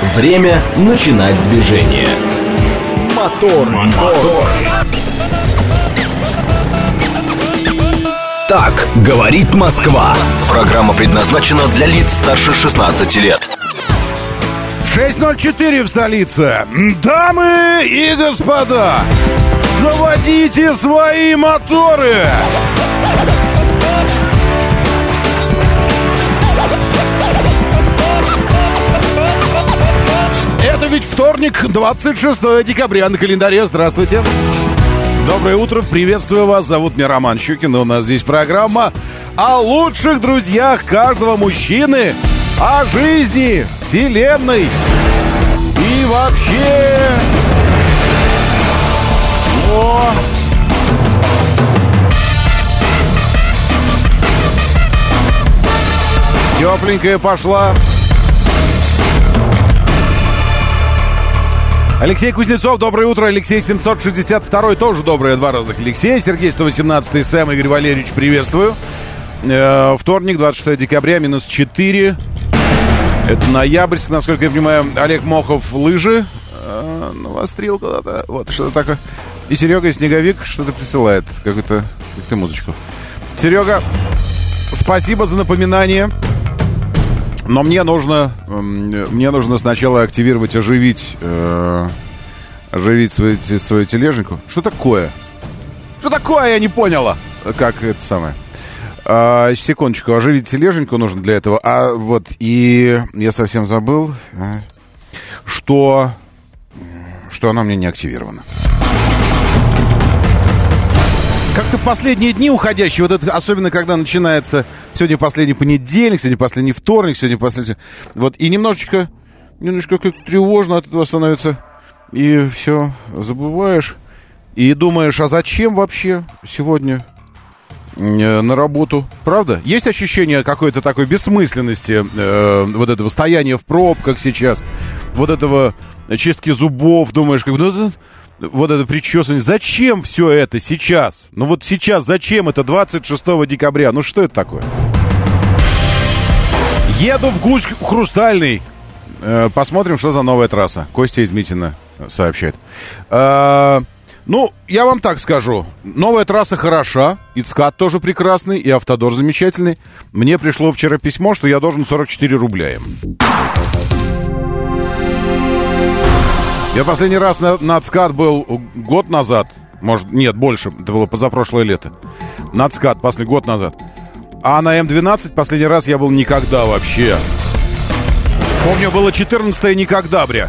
Время начинать движение. Мотор. Так говорит Москва. Программа предназначена для лиц старше 16 лет. 6:04 в столице. Дамы и господа, заводите свои моторы. Это ведь вторник, 26 декабря на календаре. Здравствуйте. Доброе утро, приветствую вас. Зовут меня Роман Щукин. У нас здесь программа о лучших друзьях каждого мужчины, о жизни, вселенной и вообще. Тепленькая пошла. Алексей Кузнецов, доброе утро. Алексей 762, тоже доброе, два разных Алексея. Сергей 118, Сэм, Игорь Валерьевич, приветствую. Вторник, 26 декабря, -4. Это ноябрьск, насколько я понимаю. Олег Мохов, лыжи. Навострил куда-то. Вот, что-то такое. И Серега, Снеговик, что-то присылает. Какую-то музычку. Серега, спасибо за напоминание. Но мне нужно сначала активировать, оживить свою тележеньку. Что такое? Что такое? Я не поняла. Как это самое? Секундочку, оживить тележеньку нужно для этого. А вот, и я совсем забыл, что она мне не активирована. Как-то последние дни уходящие, вот это, особенно когда начинается сегодня последний понедельник, сегодня последний вторник, сегодня последний... Вот, и немножечко как тревожно от этого становится. И все, забываешь. И думаешь, а зачем вообще сегодня на работу? Правда? Есть ощущение какой-то такой бессмысленности, вот этого стояния в пробках сейчас, вот этого чистки зубов, думаешь, как бы... Вот это причесывание. Зачем все это сейчас? Ну вот сейчас зачем это 26 декабря? Ну что это такое? Еду в Гусь Хрустальный. Посмотрим, что за новая трасса. Костя из Митина сообщает. Ну, я вам так скажу. Новая трасса хороша. И ЦКАД тоже прекрасный. И Автодор замечательный. Мне пришло вчера письмо, что я должен 44 рубля им. Я последний раз на ЦКАД был год назад. Может, нет, больше. Это было позапрошлое лето. На ЦКАД год назад. А на М12 последний раз я был никогда вообще. Помню, было 14 никогдабря.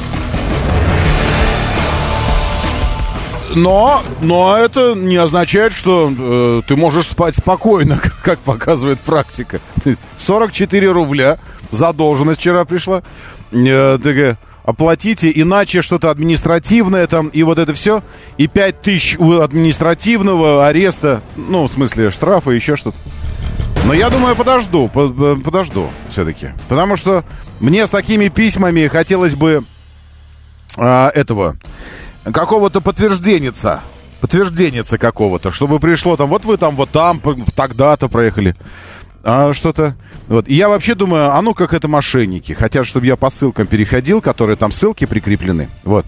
Но это не означает, что ты можешь спать спокойно, как показывает практика. 44 рубля. Задолженность вчера пришла. Такая... Оплатите, иначе что-то административное там, и вот это все. И 5000 административного ареста, ну, в смысле, штрафа, еще что-то. Но я думаю, подожду все-таки. Потому что мне с такими письмами хотелось бы какого-то подтвержденица какого-то, чтобы пришло там, вот вы там, вот там, тогда-то проехали. Что-то... Вот. И я вообще думаю, как это мошенники. Хотят, чтобы я по ссылкам переходил, которые там ссылки прикреплены. Вот.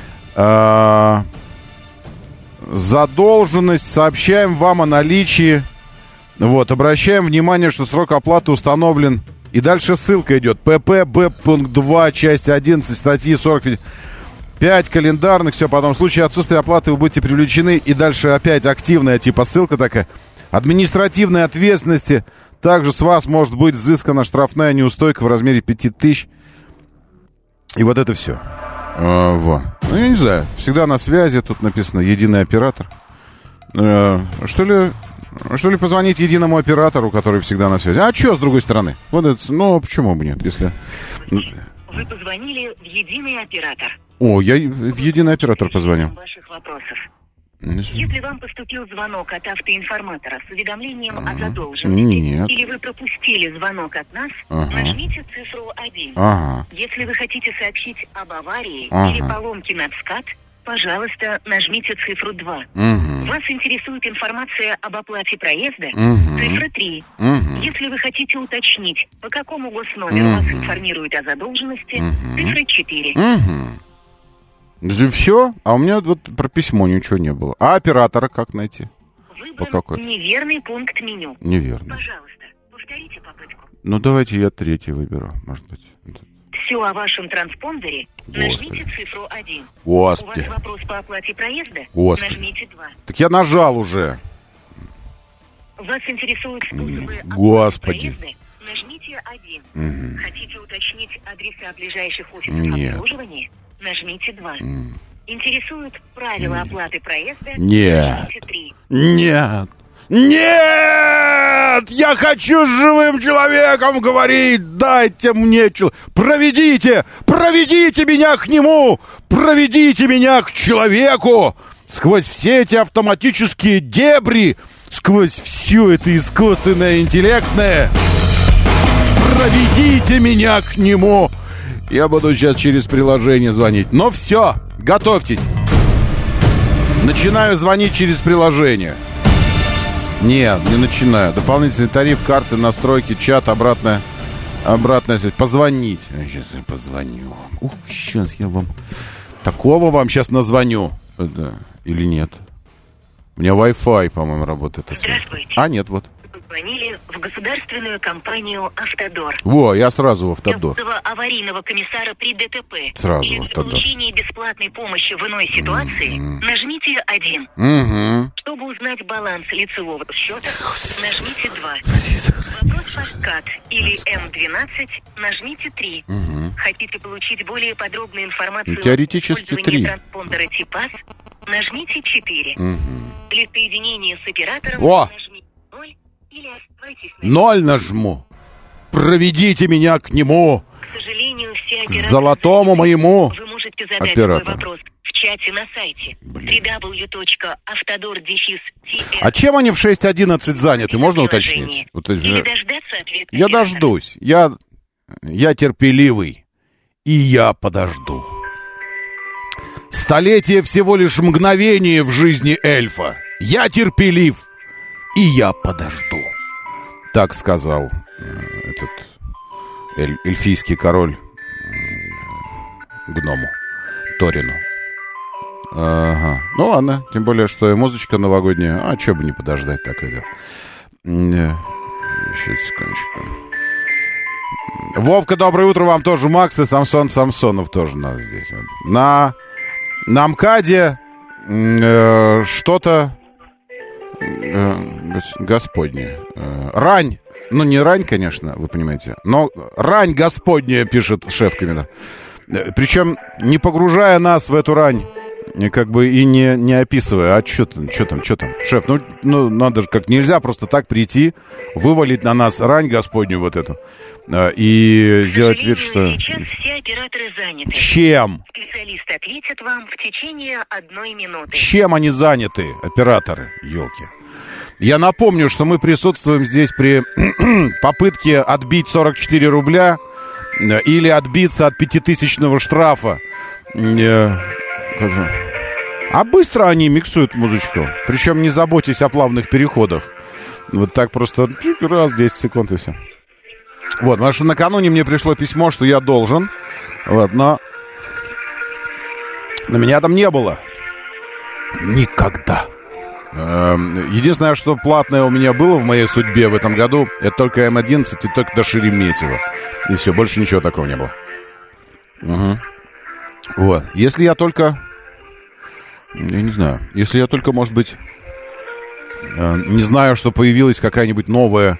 Задолженность. Сообщаем вам о наличии. Вот. Обращаем внимание, что срок оплаты установлен. И дальше ссылка идет. ППБ, пункт 2, часть 11, статьи 40... 5 календарных. Все, потом в случае отсутствия оплаты вы будете привлечены. И дальше опять активная типа ссылка такая. Административной ответственности. Также с вас может быть взыскана штрафная неустойка в размере 5000. И вот это все. Вот. Ну, я не знаю. Всегда на связи. Тут написано «Единый оператор». Что ли позвонить единому оператору, который всегда на связи? А что с другой стороны? Вот это, почему бы нет, если... Вы позвонили в единый оператор. О, я в единый оператор позвонил. Ваших вопросов. Если вам поступил звонок от автоинформатора с уведомлением о задолженности, или вы пропустили звонок от нас, нажмите цифру 1. Если вы хотите сообщить об аварии или поломке на ЦКАД, пожалуйста, нажмите цифру 2. Вас интересует информация об оплате проезда? Цифра 3. Если вы хотите уточнить, по какому госномеру вас информируют о задолженности, цифра 4. Все? А у меня вот про письмо ничего не было. А оператора как найти? Выбран неверный пункт меню. Неверно. Пожалуйста, повторите попытку. Ну, давайте я 3 выберу, может быть. Все о вашем транспондере. Нажмите цифру 1. Господи. У вас вопрос по оплате проезда? Господи. Нажмите 2. Так я нажал уже. Вас интересуют способы Господи. оплаты проезда? Нажмите 1. Хотите уточнить адреса ближайших офисов обслуживания? Нажмите 2. Интересуют правила оплаты проезда? Нажмите 3. Нет! Нет! Я хочу с живым человеком говорить! Дайте мне Проведите! Проведите меня к нему! Проведите меня к человеку! Сквозь все эти автоматические дебри, сквозь все это искусственное интеллектное. Проведите меня к нему! Я буду сейчас через приложение звонить. Но все, готовьтесь. Начинаю звонить через приложение. Нет, не начинаю. Дополнительный тариф, карты, настройки, чат, обратная связь. Позвонить. Сейчас я позвоню. Сейчас я вам... Такого вам сейчас назвоню. Да. Или нет? У меня Wi-Fi, по-моему, работает. Здравствуйте. А, нет, вот. Звонили в государственную компанию «Автодор». Во, я сразу в «Автодор». Для аварийного комиссара при ДТП. Сразу или в для «Автодор». получения бесплатной помощи в иной ситуации, нажмите 1. Чтобы узнать баланс лицевого счета, нажмите 2. Вопрос по СКАТ или М12, нажмите 3. Хотите получить более подробную информацию теоретически об 3. использовании транспондера ТИПАС, нажмите 4. Для соединения с оператором нажмите 0 или оставайтесь на 0 нажму. Проведите меня к нему. К сожалению, все к золотому моему вы можете задать оператору. свой вопрос в чате на сайте www.автодор.tr. А чем они в 6.11 заняты? Можно уточнить? Или дождаться ответа Я оператора. дождусь. Я терпеливый. И я подожду. Столетие всего лишь мгновение в жизни эльфа. Я терпелив. И я подожду. Так сказал этот эльфийский король гному Торину. Ага. Ну ладно, тем более, что и музычка новогодняя. А чё бы не подождать, такое дело. Сейчас, секундочку. Вовка, доброе утро вам тоже. Макс и Самсонов тоже у нас здесь. На МКАДе что-то Господне. Рань. Ну, не рань, конечно, вы понимаете. Но рань Господняя, пишет шеф-комендант. Причем не погружая нас в эту рань, как бы и не описывая. А что там? Шеф, ну надо же как нельзя просто так прийти, вывалить на нас рань Господню вот эту. И сделать вид, что... Сейчас все операторы заняты. Чем? Специалист ответит вам в течение 1 минуты. Чем они заняты, операторы, елки? Я напомню, что мы присутствуем здесь при попытке отбить 44 рубля или отбиться от 5000-го штрафа. А быстро они миксуют музычку. Причем не заботьтесь о плавных переходах. Вот так просто раз, 10 секунд и все. Вот, потому что накануне мне пришло письмо, что я должен. Вот, но меня там не было. Никогда. Единственное, что платное у меня было в моей судьбе в этом году, это только М11 и только до Шереметьево. И все, больше ничего такого не было. Вот. Если я только... Я не знаю. Если я только, может быть, не знаю, что появилась какая-нибудь новый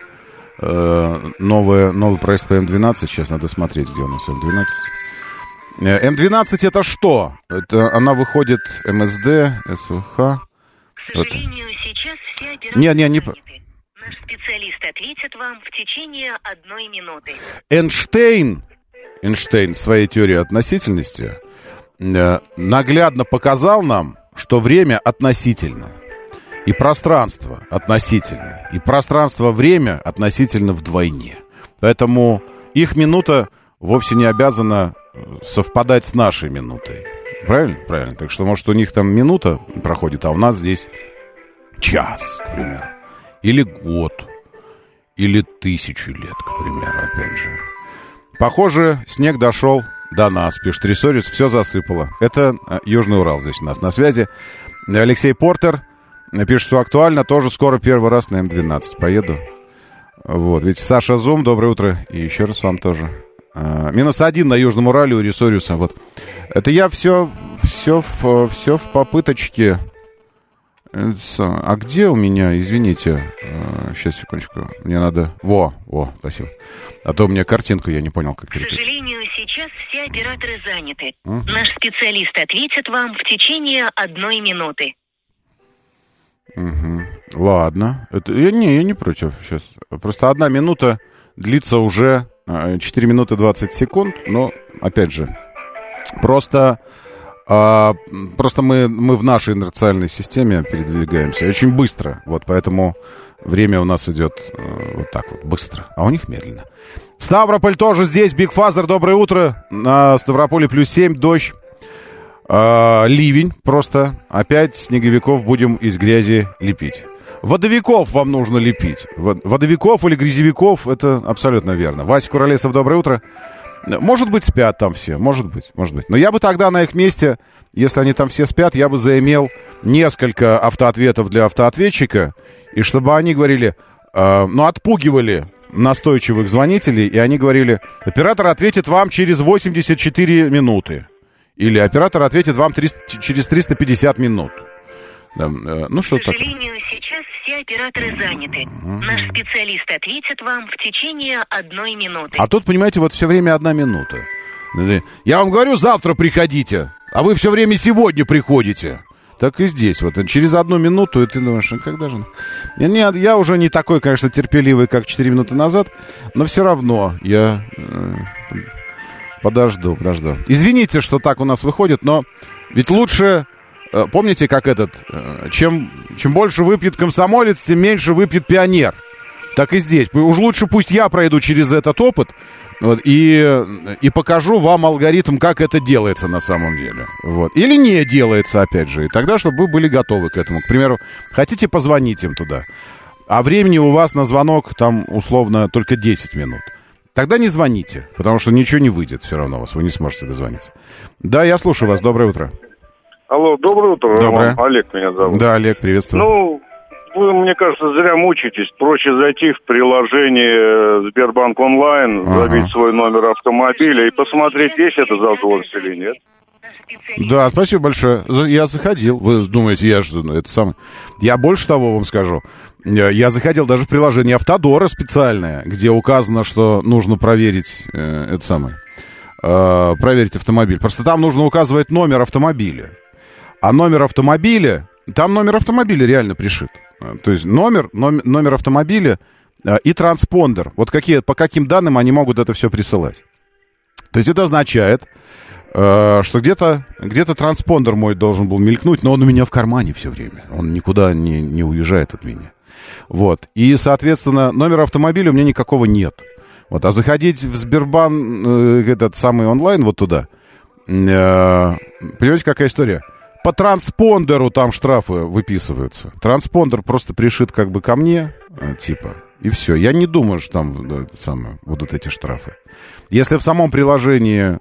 проезд по М12. Сейчас надо смотреть, где у нас М12. М12 это что? Это она выходит МСД, СВХ. К сожалению, сейчас все операторы не... заняты. Наш специалист ответит вам в течение 1 минуты. Эйнштейн в своей теории относительности наглядно показал нам, что время относительно. И пространство относительно. И пространство-время относительно вдвойне. Поэтому их минута вовсе не обязана совпадать с нашей минутой. Правильно? Правильно. Так что, может, у них там минута проходит, а у нас здесь час, к примеру. Или год. Или 1000 лет, к примеру, опять же. Похоже, снег дошел до нас, пишет Ресорис, все засыпало. Это Южный Урал здесь у нас на связи. Алексей Портер пишет, что актуально. Тоже скоро первый раз на М12 поеду. Вот, ведь Саша Зум, доброе утро. И еще раз вам тоже. -1 на Южном Урале у Ресориуса. Вот. Это я все в попыточке... А где у меня, извините, сейчас, секундочку, мне надо... Во, спасибо. А то у меня картинку, я не понял, как переписать. К сожалению, сейчас все операторы заняты. Наш специалист ответит вам в течение 1 минуты. Ладно. Я не против сейчас. Просто 1 минута длится уже 4 минуты 20 секунд. Но, опять же, просто мы в нашей инерциальной системе передвигаемся очень быстро. Вот поэтому время у нас идет вот так вот быстро, а у них медленно. Ставрополь тоже здесь. Биг Фазер, доброе утро. На Ставрополе +7, дождь, ливень просто. Опять снеговиков будем из грязи лепить. Водовиков вам нужно лепить. Водовиков или грязевиков, это абсолютно верно. Вася Куролесов, доброе утро. Может быть, спят там все, может быть. Но я бы тогда на их месте, если они там все спят, я бы заимел несколько автоответов для автоответчика, и чтобы они говорили, отпугивали настойчивых звонителей, и они говорили, оператор ответит вам через 84 минуты. Или оператор ответит вам через 350 минут. Ну, что такое? К сожалению, сейчас все операторы заняты. Наш специалист ответит вам в течение 1 минуты. А тут, понимаете, вот все время 1 минута. Я вам говорю, завтра приходите, а вы все время сегодня приходите. Так и здесь. Вот через 1 минуту, и ты думаешь, когда же... Нет, я уже не такой, конечно, терпеливый, как 4 минуты назад, но все равно я... Подожду. Извините, что так у нас выходит, но ведь лучше... Помните, как чем больше выпьет комсомолец, тем меньше выпьет пионер. Так и здесь. Уж лучше пусть я пройду через этот опыт вот, и покажу вам алгоритм, как это делается на самом деле. Вот. Или не делается, опять же. И тогда, чтобы вы были готовы к этому. К примеру, хотите позвонить им туда, а времени у вас на звонок там условно только 10 минут. Тогда не звоните, потому что ничего не выйдет все равно у вас. Вы не сможете дозвониться. Да, я слушаю вас. Доброе утро. Алло, доброе утро, Доброе. Роман. Олег меня зовут. Да, Олег, приветствую. Ну, вы, мне кажется, зря мучаетесь. Проще зайти в приложение Сбербанк онлайн, забить свой номер автомобиля и посмотреть, есть это задолженность или нет. Да, спасибо большое. Я заходил. Вы думаете, Я больше того вам скажу. Я заходил даже в приложение Автодора специальное, где указано, что нужно проверить проверить автомобиль. Просто там нужно указывать номер автомобиля. А номер автомобиля... Там номер автомобиля реально пришит. То есть номер автомобиля и транспондер. Вот по каким данным они могут это все присылать. То есть это означает, что где-то транспондер мой должен был мелькнуть, но он у меня в кармане все время. Он никуда не уезжает от меня. Вот. И, соответственно, номера автомобиля у меня никакого нет. Вот. А заходить в Сбербанк, этот самый онлайн вот туда, понимаете, какая история? По транспондеру там штрафы выписываются. Транспондер просто пришит как бы ко мне, типа, и все. Я не думаю, что там будут эти штрафы. Если в самом приложении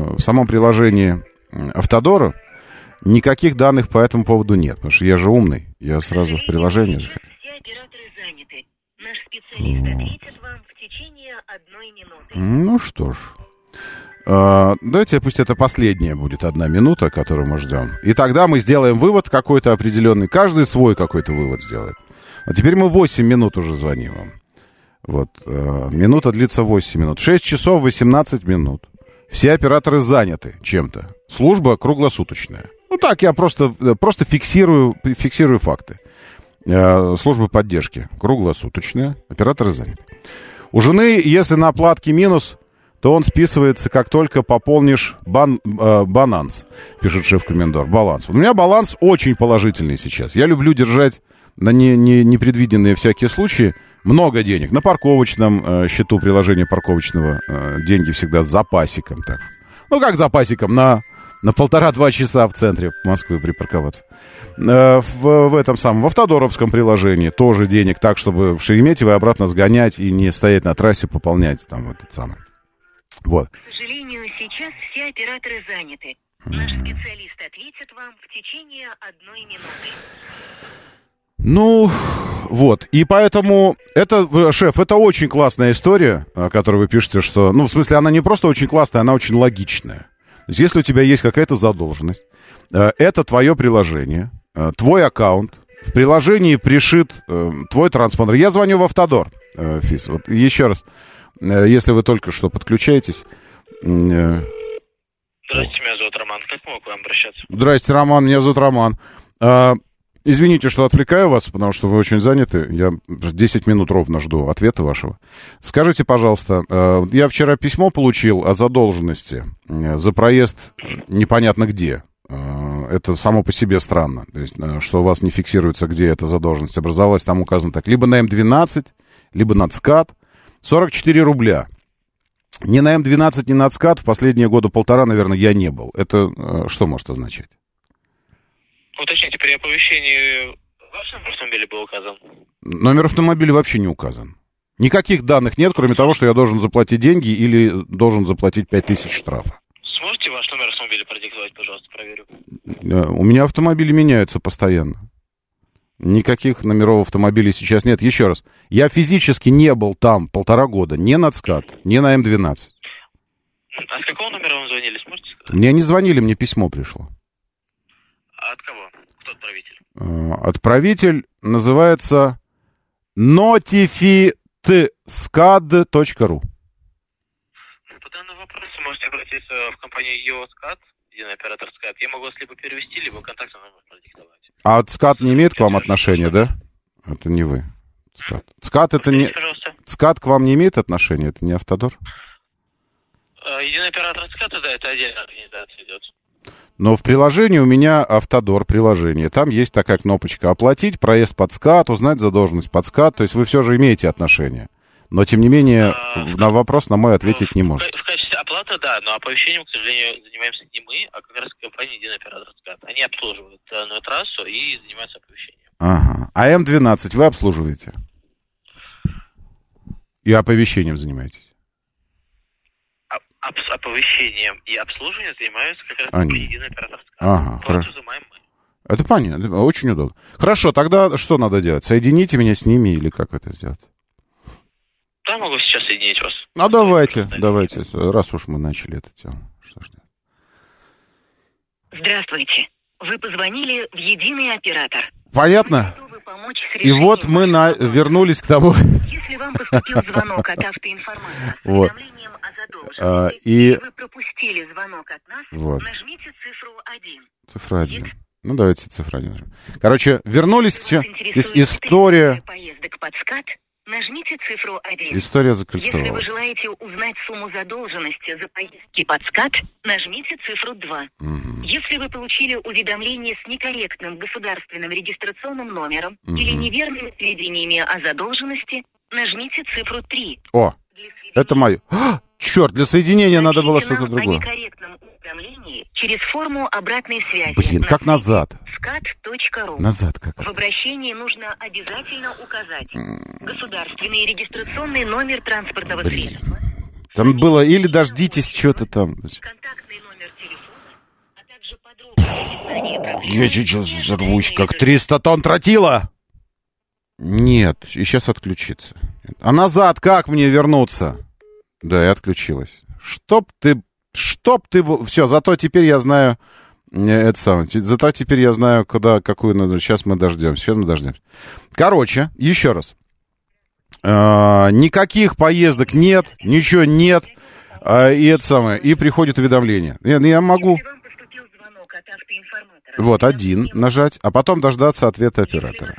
Автодора никаких данных по этому поводу нет, потому что я же умный. Я сразу в приложение захожу. Все операторы заняты. Наш специалист ответит вам в течение 1 минуты. Ну что ж. Давайте пусть это последняя будет 1 минута, которую мы ждем. И тогда мы сделаем вывод какой-то определенный. Каждый свой какой-то вывод сделает. А теперь мы 8 минут уже звоним вам. Вот. Минута длится 8 минут. 6 часов 18 минут. Все операторы заняты чем-то. Служба круглосуточная. Ну так, я просто фиксирую факты. Служба поддержки круглосуточная. Операторы заняты. У жены, если на оплатке минус, то он списывается, как только пополнишь баланс, пишет шеф-комендор. Баланс. У меня баланс очень положительный сейчас. Я люблю держать на непредвиденные всякие случаи много денег. На парковочном счету приложения парковочного деньги всегда с запасиком. Так. Ну, как запасиком? На на 1,5-2 часа в центре Москвы припарковаться. В этом самом, в автодоровском приложении тоже денег так, чтобы в Шереметьево обратно сгонять и не стоять на трассе, пополнять там этот самый. Вот. К сожалению, сейчас все операторы заняты. Наш специалист ответит вам в течение 1 минуты. Ну, вот. И поэтому, шеф, это очень классная история, которую вы пишете, что... Ну, в смысле, она не просто очень классная, она очень логичная. То есть, если у тебя есть какая-то задолженность, это твое приложение, твой аккаунт, в приложении пришит твой транспондер. Я звоню в Автодор, Фис. Вот еще раз, если вы только что подключаетесь... Здравствуйте, меня зовут Роман. Как могу к вам обращаться? Здрасте, Роман, меня зовут Роман. Извините, что отвлекаю вас, потому что вы очень заняты. Я 10 минут ровно жду ответа вашего. Скажите, пожалуйста, я вчера письмо получил о задолженности за проезд непонятно где. Это само по себе странно. То есть, что у вас не фиксируется, где эта задолженность образовалась. Там указано так. Либо на М12, либо на ЦКАД. 44 рубля. Ни на М12, ни на ЦКАД в последние года 1,5, наверное, я не был. Это что может означать? Уточните, при оповещении ваш номер автомобиля был указан? Номер автомобиля вообще не указан. Никаких данных нет, кроме того, что я должен заплатить деньги или должен заплатить 5000 штрафа. Сможете ваш номер автомобиля продиктовать, пожалуйста, проверю? У меня автомобили меняются постоянно. Никаких номеров автомобилей сейчас нет. Еще раз, я физически не был там 1,5 года, ни на ЦКАД, ни на М12. А с какого номера вам звонили, сможете сказать? Мне не звонили, мне письмо пришло. А от кого? Кто отправитель? Отправитель называется notifitscad.ru. По данному вопросу можете обратиться в компанию ЕОСКАД, единый оператор СКАД. Я могу вас либо перевести, либо контактный номер продиктовать. А ЦКАД не имеет к вам отношения, да? Это не вы. ЦКАД это не... ЦКАД к вам не имеет отношения? Это не Автодор? Единый оператор СКАД, да, это отдельная организация идет. Но в приложении у меня Автодор приложение. Там есть такая кнопочка «Оплатить проезд под СКАД», «Узнать задолженность под СКАД». То есть вы все же имеете отношение. Но, тем не менее, на вопрос на мой ответить не можете. В качестве оплаты, да, но оповещением, к сожалению, занимаемся не мы, а как раз компания «Единый оператор СКАД». Они обслуживают данную трассу и занимаются оповещением. Ага. А М12 вы обслуживаете? И оповещением занимаетесь? Оповещением и обслуживанием занимаются как раз единый оператор СКАД. Ага, хорошо. Это понятно, очень удобно. Хорошо, тогда что надо делать? Соедините меня с ними или как это сделать? Да, могу сейчас соединить вас. Ну, давайте, раз уж мы начали это тему. Что ж делать? Здравствуйте. Вы позвонили в единый оператор. Понятно? И вот мы вернулись к тому... Если вам поступил звонок от автоинформатора с вот. уведомлением о задолженности, и вы пропустили звонок от нас, вот. Нажмите цифру 1. Цифра 1. Ну, давайте цифра 1. Короче, вернулись к чему? Здесь история... Поездок под СКАД, нажмите цифру 1. История закольцовалась. Если вы желаете узнать сумму задолженности за поездки под СКАД, нажмите цифру 2. Угу. Если вы получили уведомление с некорректным государственным регистрационным номером или неверными сведениями о задолженности, нажмите цифру 3. О, это мое. Черт, для соединения надо было что-то другое. О некорректном уведомлении через форму обратной связи. Блин, как назад? scat.ru. Назад как? В обращении нужно обязательно указать государственный регистрационный номер транспортного средства. Там было или дождитесь что-то там. Контактный номер телефона, а также подробное описание проблемы. Я сейчас взорвусь, как 300 тонн тротила. Нет, и сейчас отключится. А назад как мне вернуться? Да, и отключилась. Чтоб ты был... Все, зато теперь я знаю... Это самое. Зато теперь я знаю, какую надо... Сейчас мы дождемся. Короче, еще раз. Никаких поездок нет, ничего нет. И это самое. И приходит уведомление. Я могу... Вот, 1 нажать, а потом дождаться ответа оператора.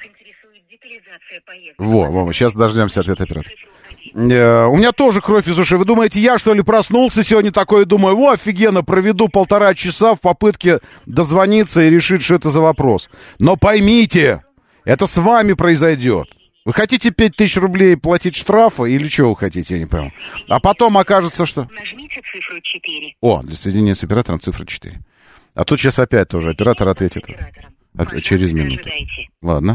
Во, сейчас дождемся ответа оператора. У меня тоже кровь из ушей. Вы думаете, я, что ли, проснулся сегодня такой и думаю, офигенно, проведу 1,5 часа в попытке дозвониться и решить, что это за вопрос. Но поймите, это с вами произойдет. Вы хотите 5000 рублей платить штрафа или что вы хотите, я не понял. А потом окажется, что... Нажмите цифру 4. О, для соединения с оператором цифра 4. А тут сейчас опять тоже оператор ответит. Через минуту. Ладно.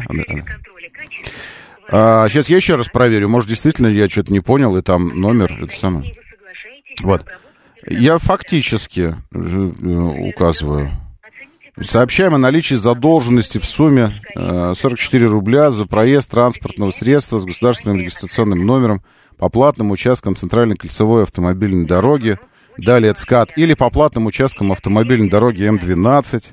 Сейчас я еще раз проверю. Может, действительно, я что-то не понял, и там номер, это самое. Вот. Я фактически указываю. Сообщаем о наличии задолженности в сумме 44 рубля за проезд транспортного средства с государственным регистрационным номером по платным участкам центральной кольцевой автомобильной дороги, далее ЦКАД, или по платным участкам автомобильной дороги М12.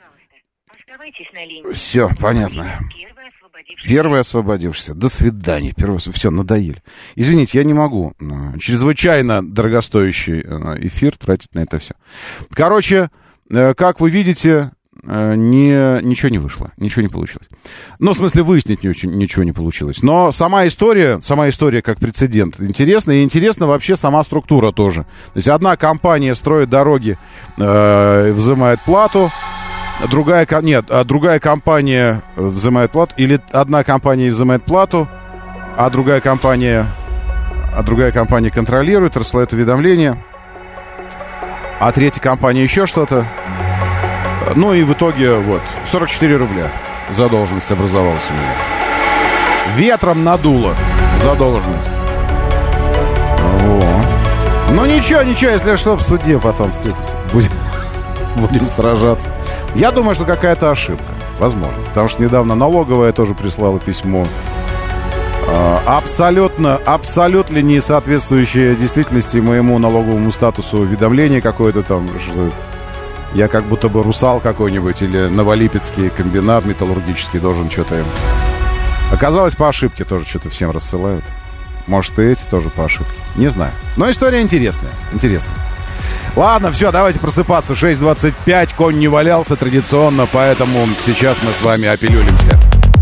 Все, понятно. Первый освободившийся. До свидания. Все, надоели. Извините, я не могу. Чрезвычайно дорогостоящий эфир тратить на это все. Короче, как вы видите, ничего не вышло, ничего не получилось. Ну, в смысле, выяснить ничего не получилось. Но сама история как прецедент интересна, и интересна вообще сама структура тоже. То есть одна компания строит дороги, взимает плату, другая компания взимает плату, или одна компания взимает плату, а другая компания контролирует, рассылает уведомления, а третья компания еще что-то. Ну и в итоге, вот, 44 рубля задолженность образовалась у меня. Ветром надуло задолженность. Во. Ну ничего, если что, в суде потом встретимся. Будем сражаться. Я думаю, что какая-то ошибка. Возможно. Потому что недавно налоговая тоже прислала письмо. Абсолютно не соответствующее действительности моему налоговому статусу уведомление какое-то там, что я как будто бы русал какой-нибудь или Новолипецкий комбинат металлургический должен что-то им. Оказалось, по ошибке тоже что-то всем рассылают. Может, и эти тоже по ошибке. Не знаю. Но история интересная. Ладно, все, давайте просыпаться. 6:25, конь не валялся традиционно, поэтому сейчас мы с вами опилюлимся.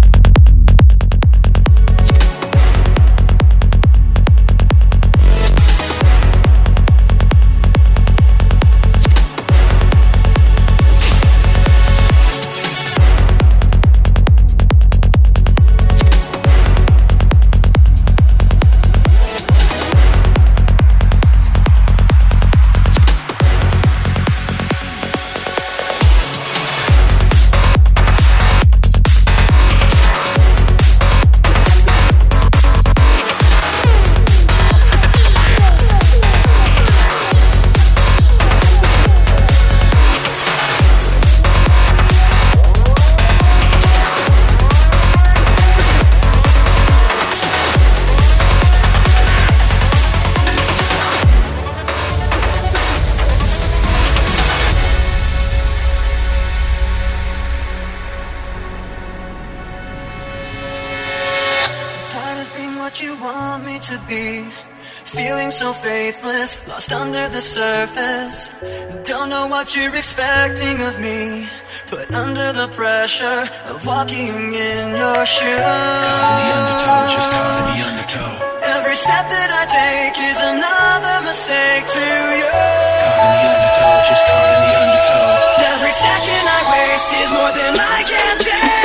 So faithless, lost under the surface. Don't know what you're expecting of me, but under the pressure of walking in your shoes. Caught in the undertow, just caught in the undertow. Every step that I take is another mistake to you. Caught in the undertow, just caught in the undertow. Every second I waste is more than I can take.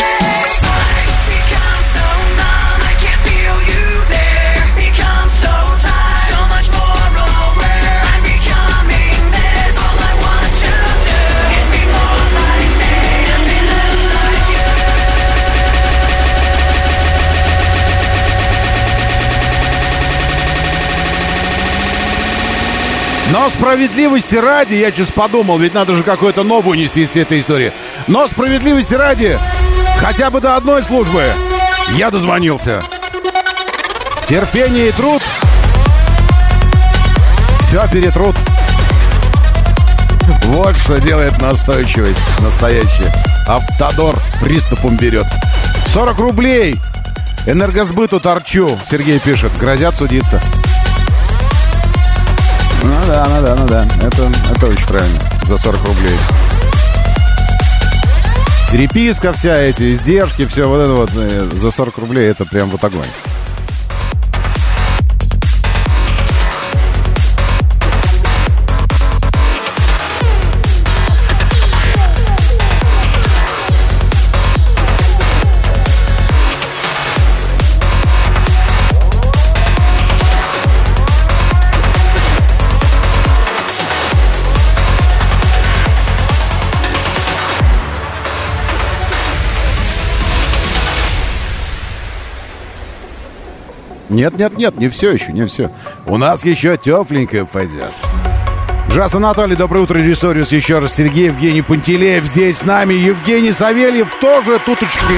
Но справедливости ради, я сейчас подумал, ведь надо же какую-то новую нести из всей этой истории. Но справедливости ради, хотя бы до одной службы я дозвонился. Терпение и труд все перетрут. Вот что делает настойчивость настоящая. Автодор приступом берет. 40 рублей. Энергосбыту торчу, Сергей пишет. Грозят судиться. Ну да. Это очень правильно. За 40 рублей. Переписка вся, эти издержки, все вот это вот. За 40 рублей это прям вот огонь. Нет, не все еще, не все. У нас еще тепленькое пойдет. Джаз Анатолий, доброе утро, режиссерис. Еще раз Сергей, Евгений Пантелеев здесь с нами. Евгений Савельев тоже туточки.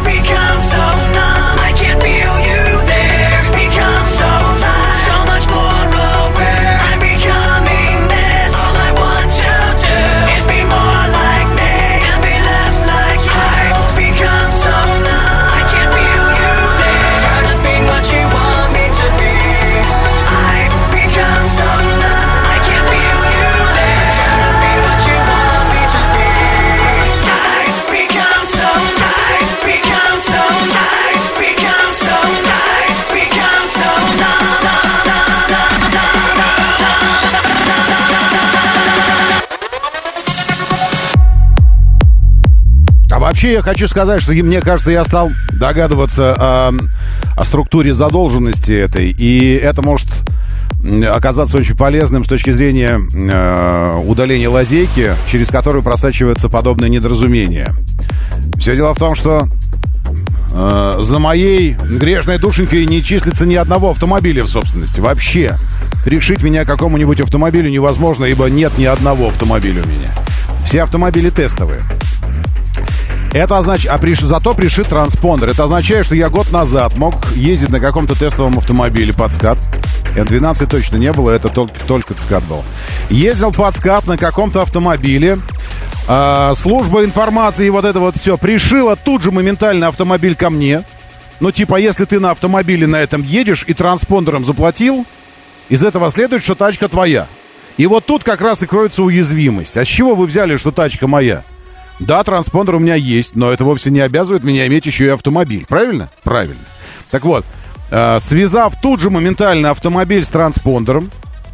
Вообще, я хочу сказать, что мне кажется, я стал догадываться о структуре задолженности этой, и это может оказаться очень полезным с точки зрения удаления лазейки, через которую просачивается подобное недоразумение. Все дело в том, что за моей грешной душенькой не числится ни одного автомобиля в собственности. Вообще, решить меня какому-нибудь автомобилю невозможно, ибо нет ни одного автомобиля у меня. Все автомобили тестовые. Это означает, зато пришит транспондер. Это означает, что я год назад мог ездить на каком-то тестовом автомобиле под скат. М12 точно не было, это только скат был. Ездил под скат на каком-то автомобиле. Служба информации и вот это вот все пришила тут же моментально автомобиль ко мне. Ну, типа, если ты на автомобиле на этом едешь и транспондером заплатил, из этого следует, что тачка твоя. И вот тут как раз и кроется уязвимость. А с чего вы взяли, что тачка моя? Да, транспондер у меня есть, но это вовсе не обязывает меня иметь еще и автомобиль. Правильно? Правильно. Так вот, связав тут же моментально автомобиль с транспондером,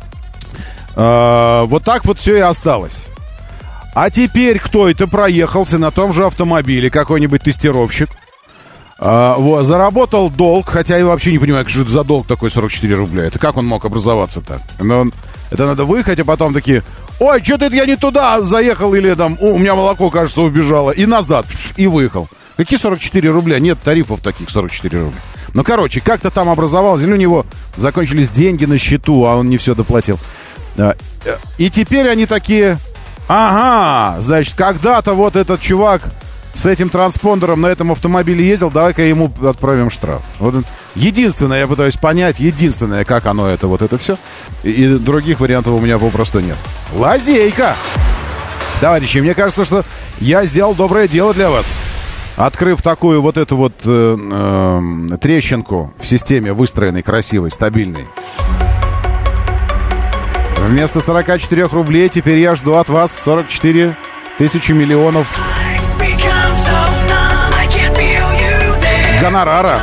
вот так вот все и осталось. А теперь кто это проехался на том же автомобиле, какой-нибудь тестировщик, вот, заработал долг, хотя я вообще не понимаю, что это за долг такой 44 рубля. Это как он мог образоваться-то? Это надо выехать, а потом такие: ой, что-то я не туда заехал, или там, у меня молоко, кажется, убежало, и назад, и выехал. Какие 44 рубля? Нет тарифов таких 44 рубля. Ну, короче, как-то там образовалось, или у него закончились деньги на счету, а он не все доплатил. И теперь они такие: ага, значит, когда-то вот этот чувак с этим транспондером на этом автомобиле ездил, давай-ка ему отправим штраф. Вот единственное, я пытаюсь понять, единственное, как оно это, вот это все. И других вариантов у меня попросту нет. Лазейка! Товарищи, мне кажется, что я сделал доброе дело для вас, открыв такую вот эту вот трещинку в системе, выстроенной, красивой, стабильной. Вместо 44 рублей теперь я жду от вас 44 тысячи миллионов гонорара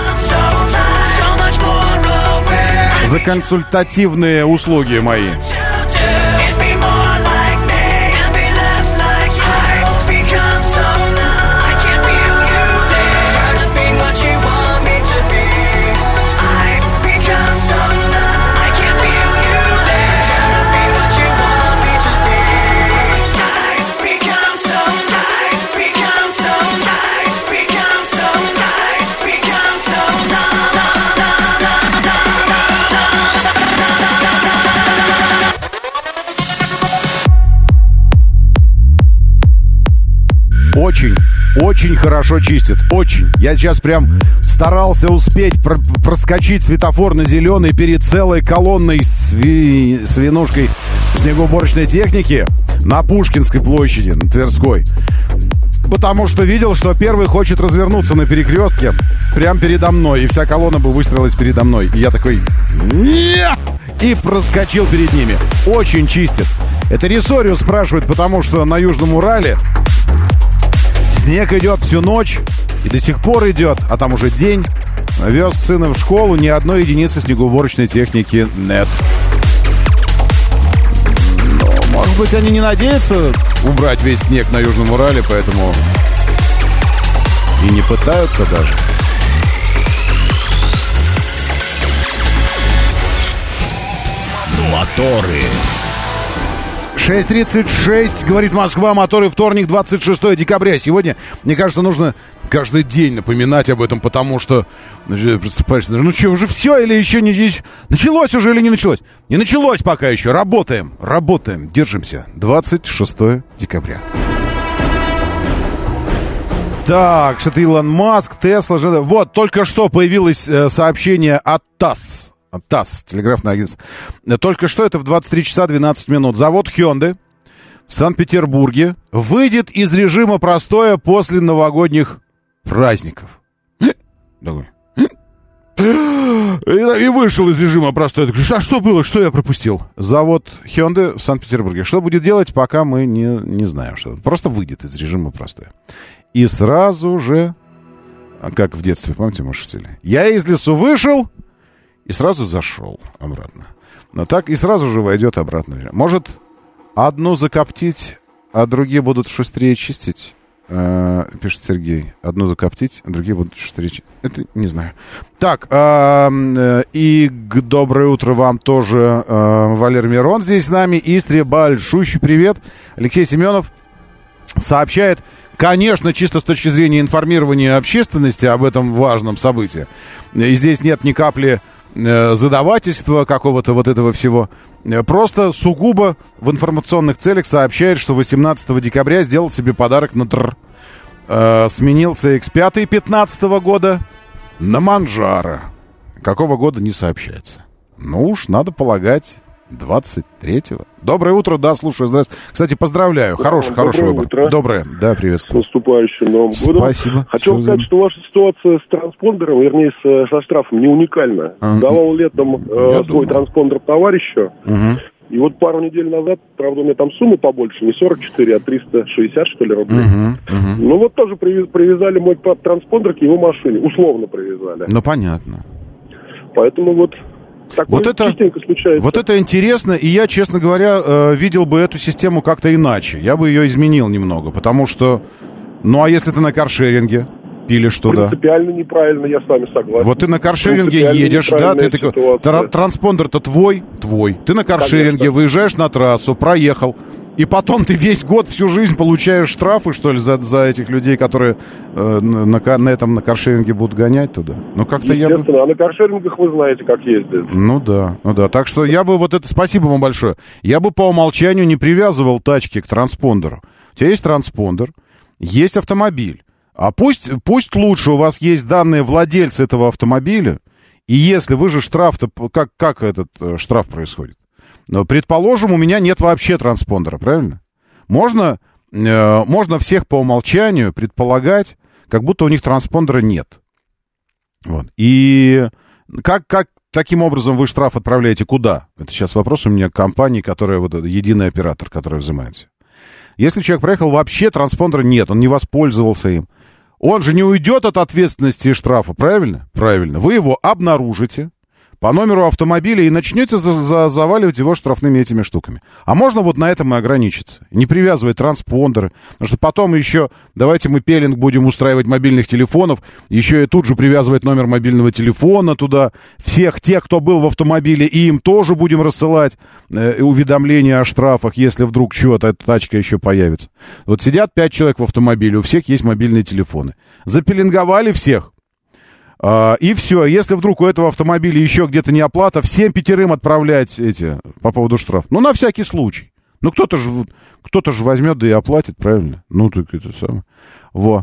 за консультативные услуги мои. Очень хорошо чистит. Очень. Я сейчас прям старался успеть проскочить светофор на зеленый перед целой колонной свинушкой снегоуборочной техники на Пушкинской площади, на Тверской. Потому что видел, что первый хочет развернуться на перекрестке прямо передо мной. И вся колонна бы выстроилась передо мной. И я такой: нет! И проскочил перед ними. Очень чистит. Это Ресорио спрашивает, потому что на Южном Урале снег идет всю ночь, и до сих пор идет, а там уже день. Вез сына в школу, ни одной единицы снегоуборочной техники нет. Но, может быть, они не надеются убрать весь снег на Южном Урале, поэтому и не пытаются даже. Моторы. 6:36, говорит Москва, моторы, вторник, 26 декабря. Сегодня, мне кажется, нужно каждый день напоминать об этом, потому что просыпаешься, ну что, уже все или еще не здесь? Началось уже или не началось? Не началось пока еще, работаем, держимся. 26 декабря. Так, что-то Илон Маск, Тесла, вот, только что появилось сообщение от ТАСС. ТАСС, телеграфное агентство. Только что, это в 23 часа 12 минут. Завод Hyundai в Санкт-Петербурге выйдет из режима простоя после новогодних праздников. И вышел из режима простоя. А что было? Что я пропустил? Завод Hyundai в Санкт-Петербурге. Что будет делать, пока мы не знаем. Что. Просто выйдет из режима простоя. И сразу же, как в детстве, помните, мы шутили? Я из лесу вышел и сразу зашел обратно. Но так и сразу же войдет обратно. Может, одну закоптить, а другие будут шустрее чистить? Пишет Сергей. Одну закоптить, а другие будут шустрее чистить. Это не знаю. Так, и доброе утро вам тоже. Валерий Мирон здесь с нами. Истрия, большущий привет. Алексей Семенов сообщает, конечно, чисто с точки зрения информирования общественности об этом важном событии. И здесь нет ни капли задавательства какого-то вот этого всего. Просто сугубо в информационных целях сообщает, что 18 декабря сделал себе подарок на сменил CX-5 15 года на Манджаро. Какого года не сообщается. Ну уж, надо полагать, 23-го. Доброе утро, да, слушаю, здравствуйте. Кстати, поздравляю, хороший выбор. Утро. Доброе, да, приветствую. С наступающим Новым годом. Спасибо. Хотел сказать, что ваша ситуация с транспондером, вернее, со штрафом, не уникальна. Давал летом свой транспондер товарищу, и вот пару недель назад, правда, у меня там сумма побольше, не 44, а 360, что ли, рублей. Ну вот тоже привязали мой транспондер к его машине, условно привязали. Ну, понятно. Поэтому вот... Вот это интересно, и я, честно говоря, видел бы эту систему как-то иначе. Я бы ее изменил немного, потому что... Ну, а если ты на каршеринге пилишь туда? Принципиально неправильно, я с вами согласен. Вот ты на каршеринге едешь, да, ты такой, транспондер-то твой. Ты на каршеринге выезжаешь на трассу, проехал, и потом ты весь год, всю жизнь получаешь штрафы, что ли, за этих людей, которые на каршеринге будут гонять туда? Ну, как-то я бы... Естественно, а на каршерингах вы знаете, как ездят. Ну да. Так что я бы вот это... Спасибо вам большое. Я бы по умолчанию не привязывал тачки к транспондеру. У тебя есть транспондер, есть автомобиль. А пусть лучше у вас есть данные владельца этого автомобиля, и если вы же штраф-то... Как этот штраф происходит? Но, предположим, у меня нет вообще транспондера, правильно? Можно всех по умолчанию предполагать, как будто у них транспондера нет. Вот. И как таким образом вы штраф отправляете куда? Это сейчас вопрос у меня к компании, которая вот единый оператор, который взимается. Если человек проехал, вообще транспондера нет, он не воспользовался им. Он же не уйдет от ответственности и штрафа, правильно? Правильно. Вы его обнаружите по номеру автомобиля и начнете заваливать его штрафными этими штуками. А можно вот на этом и ограничиться. Не привязывать транспондеры. Потому что потом еще, давайте мы пелинг будем устраивать мобильных телефонов, еще и тут же привязывать номер мобильного телефона туда. Всех тех, кто был в автомобиле, и им тоже будем рассылать уведомления о штрафах, если вдруг что-то, эта тачка еще появится. Вот сидят 5 человек в автомобиле, у всех есть мобильные телефоны. Запеленговали всех. И все, если вдруг у этого автомобиля еще где-то не оплата, всем 5 отправлять по поводу штрафа. Ну, на всякий случай. Ну, кто-то же возьмет, да и оплатит, правильно? Ну, так это самое. Во.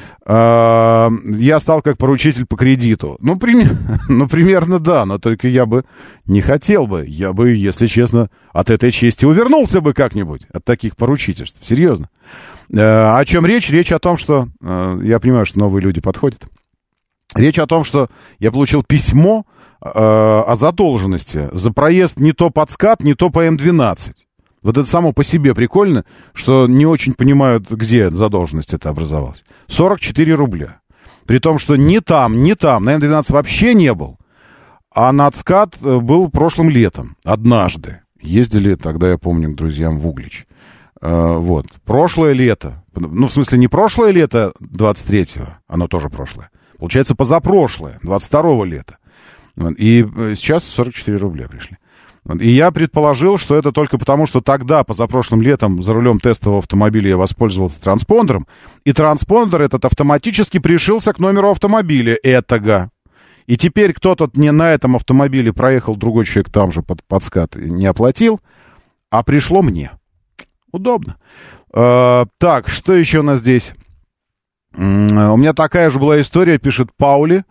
Я стал как поручитель по кредиту. Ну, примерно да, но только я бы не хотел бы. Я бы, если честно, от этой чести увернулся бы как-нибудь, от таких поручительств. Серьезно. О чем речь? Речь о том, что... Я понимаю, что новые люди подходят. Речь о том, что я получил письмо о задолженности за проезд не то под СКАТ, не то по М12. Вот это само по себе прикольно, что не очень понимают, где задолженность это образовалась. 44 рубля. При том, что ни там, на М12 вообще не был. А на СКАТ был прошлым летом, однажды. Ездили тогда, я помню, к друзьям в Углич. Вот. Прошлое лето. Ну, в смысле, не прошлое лето 23-го, оно тоже прошлое. Получается, позапрошлое, 22-го лета. И сейчас 44 рубля пришли. И я предположил, что это только потому, что тогда, позапрошлым летом, за рулем тестового автомобиля я воспользовался транспондером, и транспондер этот автоматически пришился к номеру автомобиля этого. И теперь кто-то не на этом автомобиле проехал, другой человек там же под скат не оплатил, а пришло мне. Удобно. Так, что еще у нас здесь? У меня такая же была история, пишет Паули.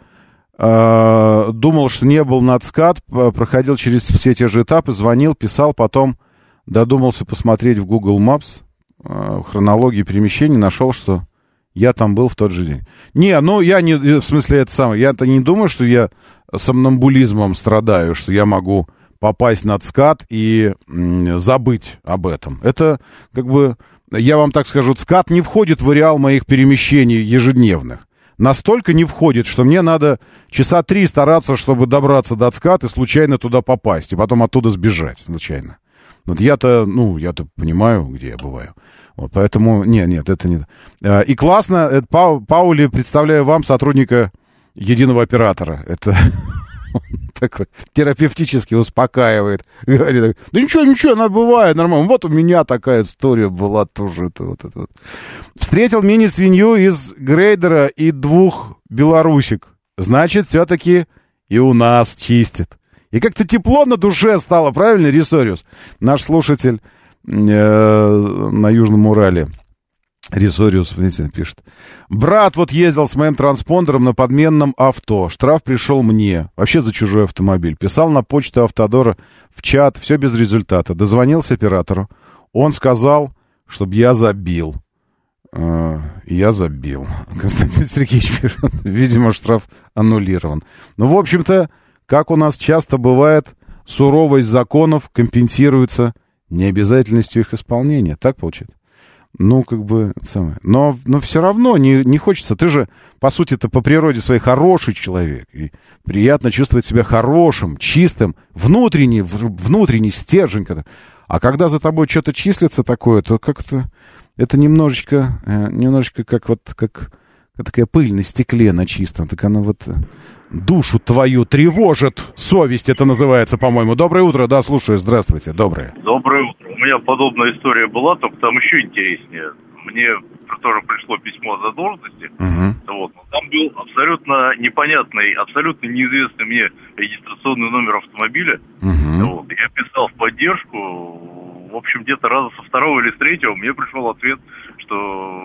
Думал, что не был надскат, проходил через все те же этапы, звонил, писал, потом додумался посмотреть в Google Maps хронологию перемещений, нашел, что я там был в тот же день. Не, ну я не, в смысле, это самое, я-то не думаю, что я сомнамбулизмом страдаю, что я могу попасть на ЦКАД и забыть об этом. Это, как бы, я вам так скажу, ЦКАД не входит в ареал моих перемещений ежедневных. Настолько не входит, что мне надо часа 3 стараться, чтобы добраться до ЦКАД и случайно туда попасть, и потом оттуда сбежать случайно. Вот я-то понимаю, где я бываю. Вот, поэтому, нет, это не... И классно, это Паули, представляю вам сотрудника единого оператора. Это такой терапевтически успокаивает. Говорит, да ничего, она бывает нормально. Вот у меня такая история была тоже. Вот. Встретил мини-свинью из грейдера и 2 белорусик. Значит, все-таки и у нас чистит. И как-то тепло на душе стало, правильно, Рисориус? Наш слушатель на Южном Урале. Рисориус, видите, пишет. Брат вот ездил с моим транспондером на подменном авто. Штраф пришел мне. Вообще за чужой автомобиль. Писал на почту Автодора в чат. Все без результата. Дозвонился оператору. Он сказал, чтобы я забил. Я забил. Константин Сергеевич пишет. Видимо, штраф аннулирован. Ну, в общем-то, как у нас часто бывает, суровость законов компенсируется необязательностью их исполнения. Так получается? Ну, как бы, самое. Но все равно не хочется. Ты же, по сути-то, по природе своей хороший человек. И приятно чувствовать себя хорошим, чистым, внутренний стержень. А когда за тобой что-то числится такое, то как-то это немножечко как такая пыль на стекле на чистом. Так она вот душу твою тревожит. Совесть это называется, по-моему. Доброе утро, да, слушаю. Здравствуйте, доброе. Доброе утро. У меня подобная история была, только там еще интереснее. Мне тоже пришло письмо о задолженности. Вот. Там был абсолютно непонятный, абсолютно неизвестный мне регистрационный номер автомобиля. Вот. Я писал в поддержку. В общем, где-то раза со 2-го или с 3-го мне пришел ответ, что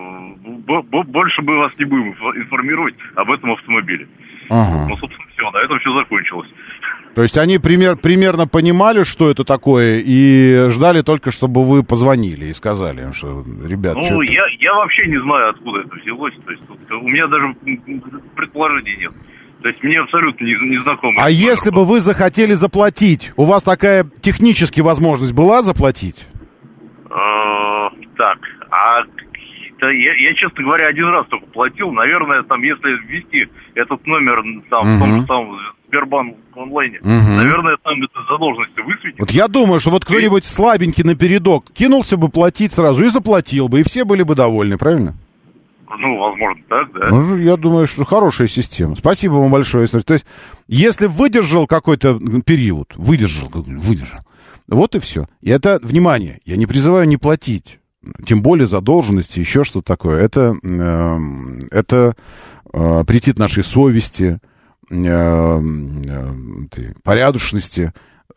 больше мы вас не будем информировать об этом автомобиле. Ну, собственно, все, на этом все закончилось. То есть они примерно понимали, что это такое, и ждали только, чтобы вы позвонили и сказали им, что, ребят... Ну, я вообще не знаю, откуда это взялось. То есть у меня даже предположений нет. То есть мне абсолютно незнакомо. А если бы вы захотели заплатить, у вас такая технически возможность была заплатить? Так, я, честно говоря, 1 раз только платил. Наверное, там, если ввести этот номер там, в том же самом Сбербанк онлайне, наверное, там эта задолженность высветит. Вот я думаю, что вот кто-нибудь слабенький напередок кинулся бы платить сразу и заплатил бы, и все были бы довольны, правильно? Ну, возможно, так, да. Ну, я думаю, что хорошая система. Спасибо вам большое. То есть, если выдержал какой-то период, выдержал, вот и все. И это, внимание, я не призываю не платить. Тем более задолженности, еще что-то такое. Это претит нашей совести, порядочности,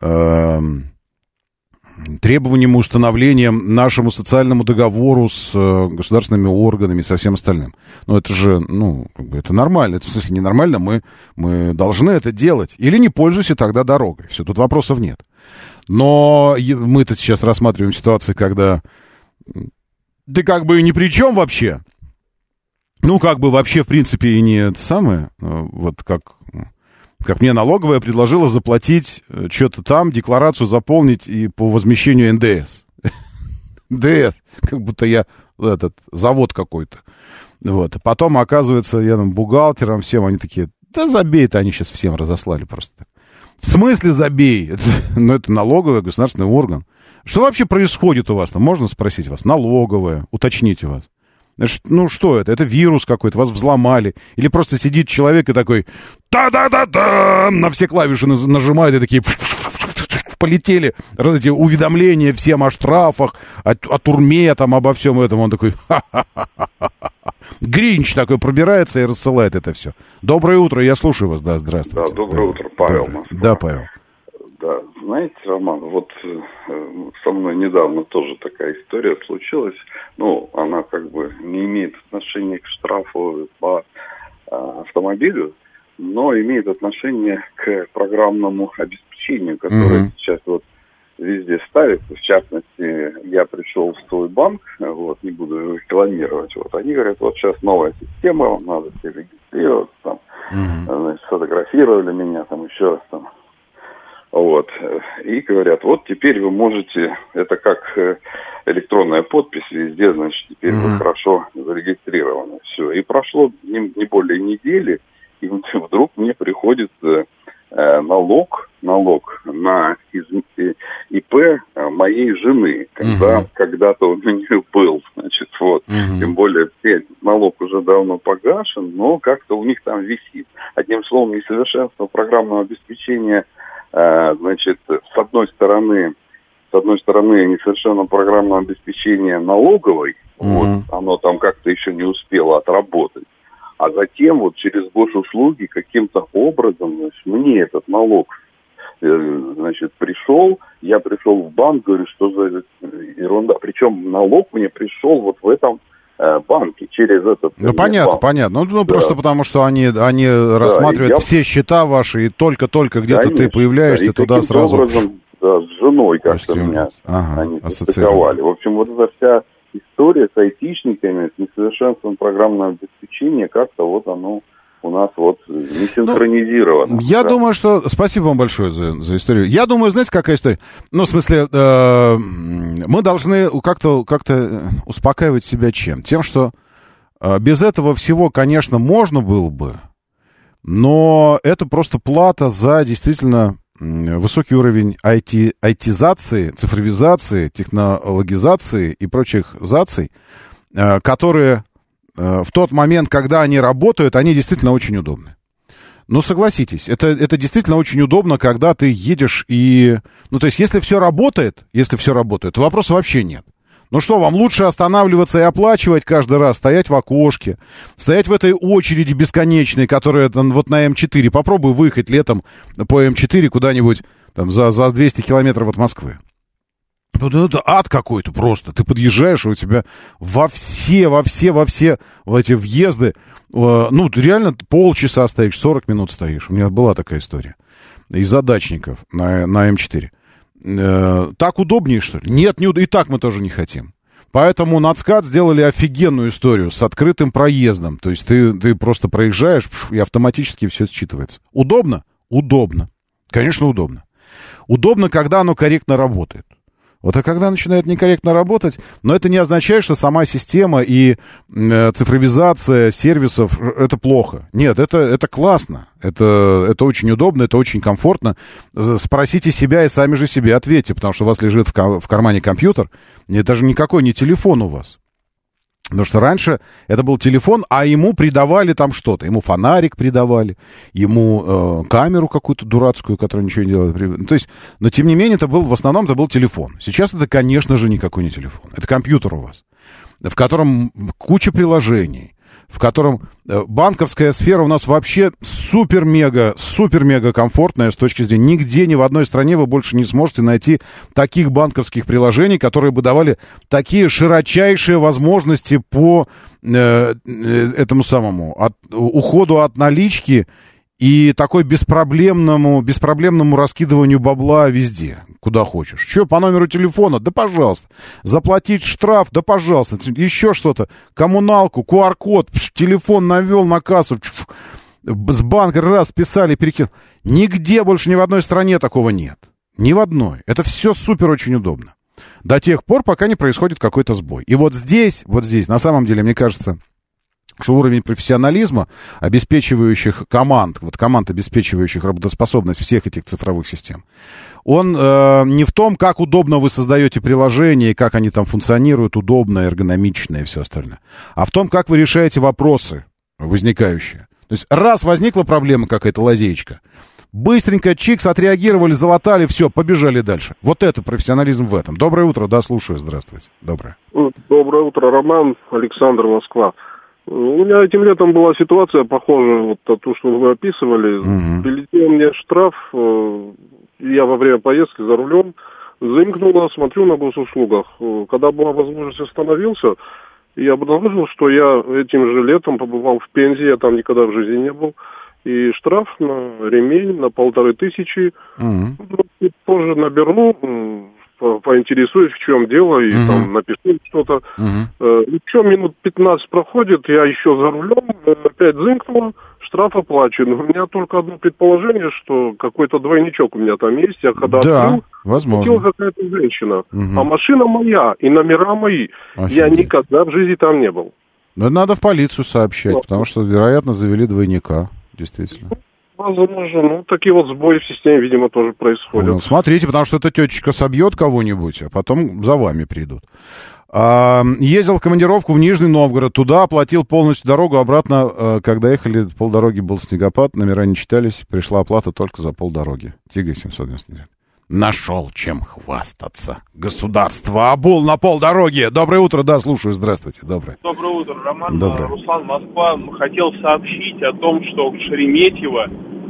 требованиям и установлениям нашему социальному договору с государственными органами и со всем остальным. Но это же, это нормально. Это, в смысле, ненормально. Мы должны это делать. Или не пользуйся тогда дорогой. Все, тут вопросов нет. Но мы-то сейчас рассматриваем ситуацию, когда ты как бы ни при чем вообще. Ну, как бы вообще, в принципе, и не это самое. Вот как мне налоговая предложила заплатить что-то там, декларацию заполнить и по возмещению НДС. НДС, как будто я завод какой-то. Вот. Потом, оказывается, я там бухгалтером всем, они такие, да забей, это они сейчас всем разослали просто так. В смысле забей? Это налоговый государственный орган. Что вообще происходит у вас там? Можно спросить вас? Налоговая, уточнить у вас. Ну, что это? Это вирус какой-то, вас взломали. Или просто сидит человек и такой та-да-да-да, на все клавиши нажимает и такие полетели эти уведомления всем о штрафах, о турме, там, обо всем этом. Он такой, Гринч такой пробирается и рассылает это все. Доброе утро, я слушаю вас, да, здравствуйте. Да, доброе утро, Павел. Да, Павел. Да, знаете, Роман, вот со мной недавно тоже такая история случилась. Ну, она как бы не имеет отношения к штрафу по автомобилю, но имеет отношение к программному обеспечению, которое сейчас вот везде ставится. В частности, я пришел в свой банк, вот, не буду его рекламировать. Вот, они говорят, вот сейчас новая система, вам надо все регистрироваться, там, значит, сфотографировали меня, там, еще раз, там. Вот. И говорят, вот теперь вы можете, это как электронная подпись везде, значит, теперь вы хорошо зарегистрированы. Все. И прошло не более недели, и вдруг мне приходит налог на ИП моей жены, когда-то он у нее был, значит, вот. Тем более, налог уже давно погашен, но как-то у них там висит. Одним словом, несовершенство программного обеспечения, значит, с одной стороны, несовершенно программное обеспечение налоговой, вот, оно там как-то еще не успело отработать, а затем вот через госуслуги каким-то образом, значит, мне этот налог, значит, я пришел в банк, говорю, что за ерунда, причем налог мне пришел вот в этом банки через этот... Ну, понятно, понятно. Ну, да. Просто потому, что они рассматривают все счета ваши, и только-только где-то ты появляешься, да, туда сразу... Образом, да, с женой как-то меня они состыковали. В общем, вот эта вся история с айтишниками, с несовершенством программного обеспечения, как-то вот оно у нас вот не синхронизировано. Я думаю, что... Спасибо вам большое за историю. Я думаю, знаете, какая история? Ну, в смысле, мы должны как-то успокаивать себя чем? Тем, что без этого всего, конечно, можно было бы, но это просто плата за действительно высокий уровень айтизации, цифровизации, технологизации и прочих заций, которые... в тот момент, когда они работают, они действительно очень удобны. Ну, согласитесь, это действительно очень удобно, когда ты едешь и... Ну, то есть, если все работает, то вопроса вообще нет. Ну что, вам лучше останавливаться и оплачивать каждый раз, стоять в окошке, стоять в этой очереди бесконечной, которая вот на М4. Попробуй выехать летом по М4 куда-нибудь там за 200 километров от Москвы. Ну, это ад какой-то просто. Ты подъезжаешь, и у тебя во все эти въезды, ну, ты реально полчаса стоишь, 40 минут стоишь. У меня была такая история. Из-за дачников на М4. Так удобнее, что ли? Нет, и так мы тоже не хотим. Поэтому Нацкат сделали офигенную историю с открытым проездом. То есть ты просто проезжаешь, и автоматически все считывается. Удобно? Удобно. Конечно, удобно. Удобно, когда оно корректно работает. Вот, а когда начинает некорректно работать, но это не означает, что сама система и цифровизация сервисов — это плохо. Нет, это классно, это очень удобно, это очень комфортно. Спросите себя и сами же себе ответьте, потому что у вас лежит в кармане компьютер, это же никакой не телефон у вас. Потому что раньше это был телефон, а ему придавали там что-то. Ему фонарик придавали, ему камеру какую-то дурацкую, которая ничего не делает. То есть, но тем не менее, в основном это был телефон. Сейчас это, конечно же, никакой не телефон. Это компьютер у вас, в котором куча приложений, в котором банковская сфера у нас вообще супер-мега комфортная с точки зрения... Нигде, ни в одной стране вы больше не сможете найти таких банковских приложений, которые бы давали такие широчайшие возможности по этому самому уходу от налички и такой беспроблемному раскидыванию бабла везде, куда хочешь. Что, по номеру телефона? Да пожалуйста. Заплатить штраф? Да пожалуйста. Еще что-то. Коммуналку, QR-код, телефон навел на кассу, с банка раз списали, перекинули. Нигде больше ни в одной стране такого нет. Ни в одной. Это все супер очень удобно. До тех пор, пока не происходит какой-то сбой. И вот здесь, на самом деле, мне кажется, что уровень профессионализма обеспечивающих команд, обеспечивающих работоспособность всех этих цифровых систем, он не в том, как удобно вы создаете приложения, и как они там функционируют, удобно, эргономично и все остальное, а в том, как вы решаете вопросы возникающие. То есть раз возникла проблема какая-то, лазеечка, Быстренько, чикс, отреагировали, залатали, все, побежали дальше. Вот это профессионализм в этом. Доброе утро, да, слушаю, здравствуйте. Доброе. Доброе утро, Роман, Александр, Москва. У меня этим летом была ситуация похожая, вот на то, что вы описывали. Прилетел мне штраф, я во время поездки за рулем замкнуло, смотрю на госуслугах. Когда была возможность, остановился, я обнаружил, что я этим же летом побывал в Пензе, я там никогда в жизни не был. И штраф на ремень на 1500. Позже наберу, поинтересуюсь, в чем дело, и там напишу что-то. Еще минут 15 проходит, я еще за рулем, опять зынкнуло, штраф оплачен. У меня только одно предположение, что какой-то двойничок у меня там есть. Я когда открыл, возможно. какая-то женщина. А машина моя, и номера мои. Я никогда в жизни там не был. Но надо в полицию сообщать, потому что, вероятно, завели двойника. Действительно. Возможно, такие вот сбои в системе, видимо, тоже происходят. Ну, смотрите, потому что эта тетечка собьет кого-нибудь, а потом за вами придут. Ездил в командировку в Нижний Новгород, туда оплатил полностью дорогу, обратно, когда ехали, полдороги был снегопад, номера не читались, пришла оплата только за полдороги. Тига 799. Нашел чем хвастаться. Государство обул на полдороги. Доброе утро, да, слушаю, здравствуйте. Доброе утро, Роман. Доброе. Руслан, Москва. Хотел сообщить о том, что в Шереметьево,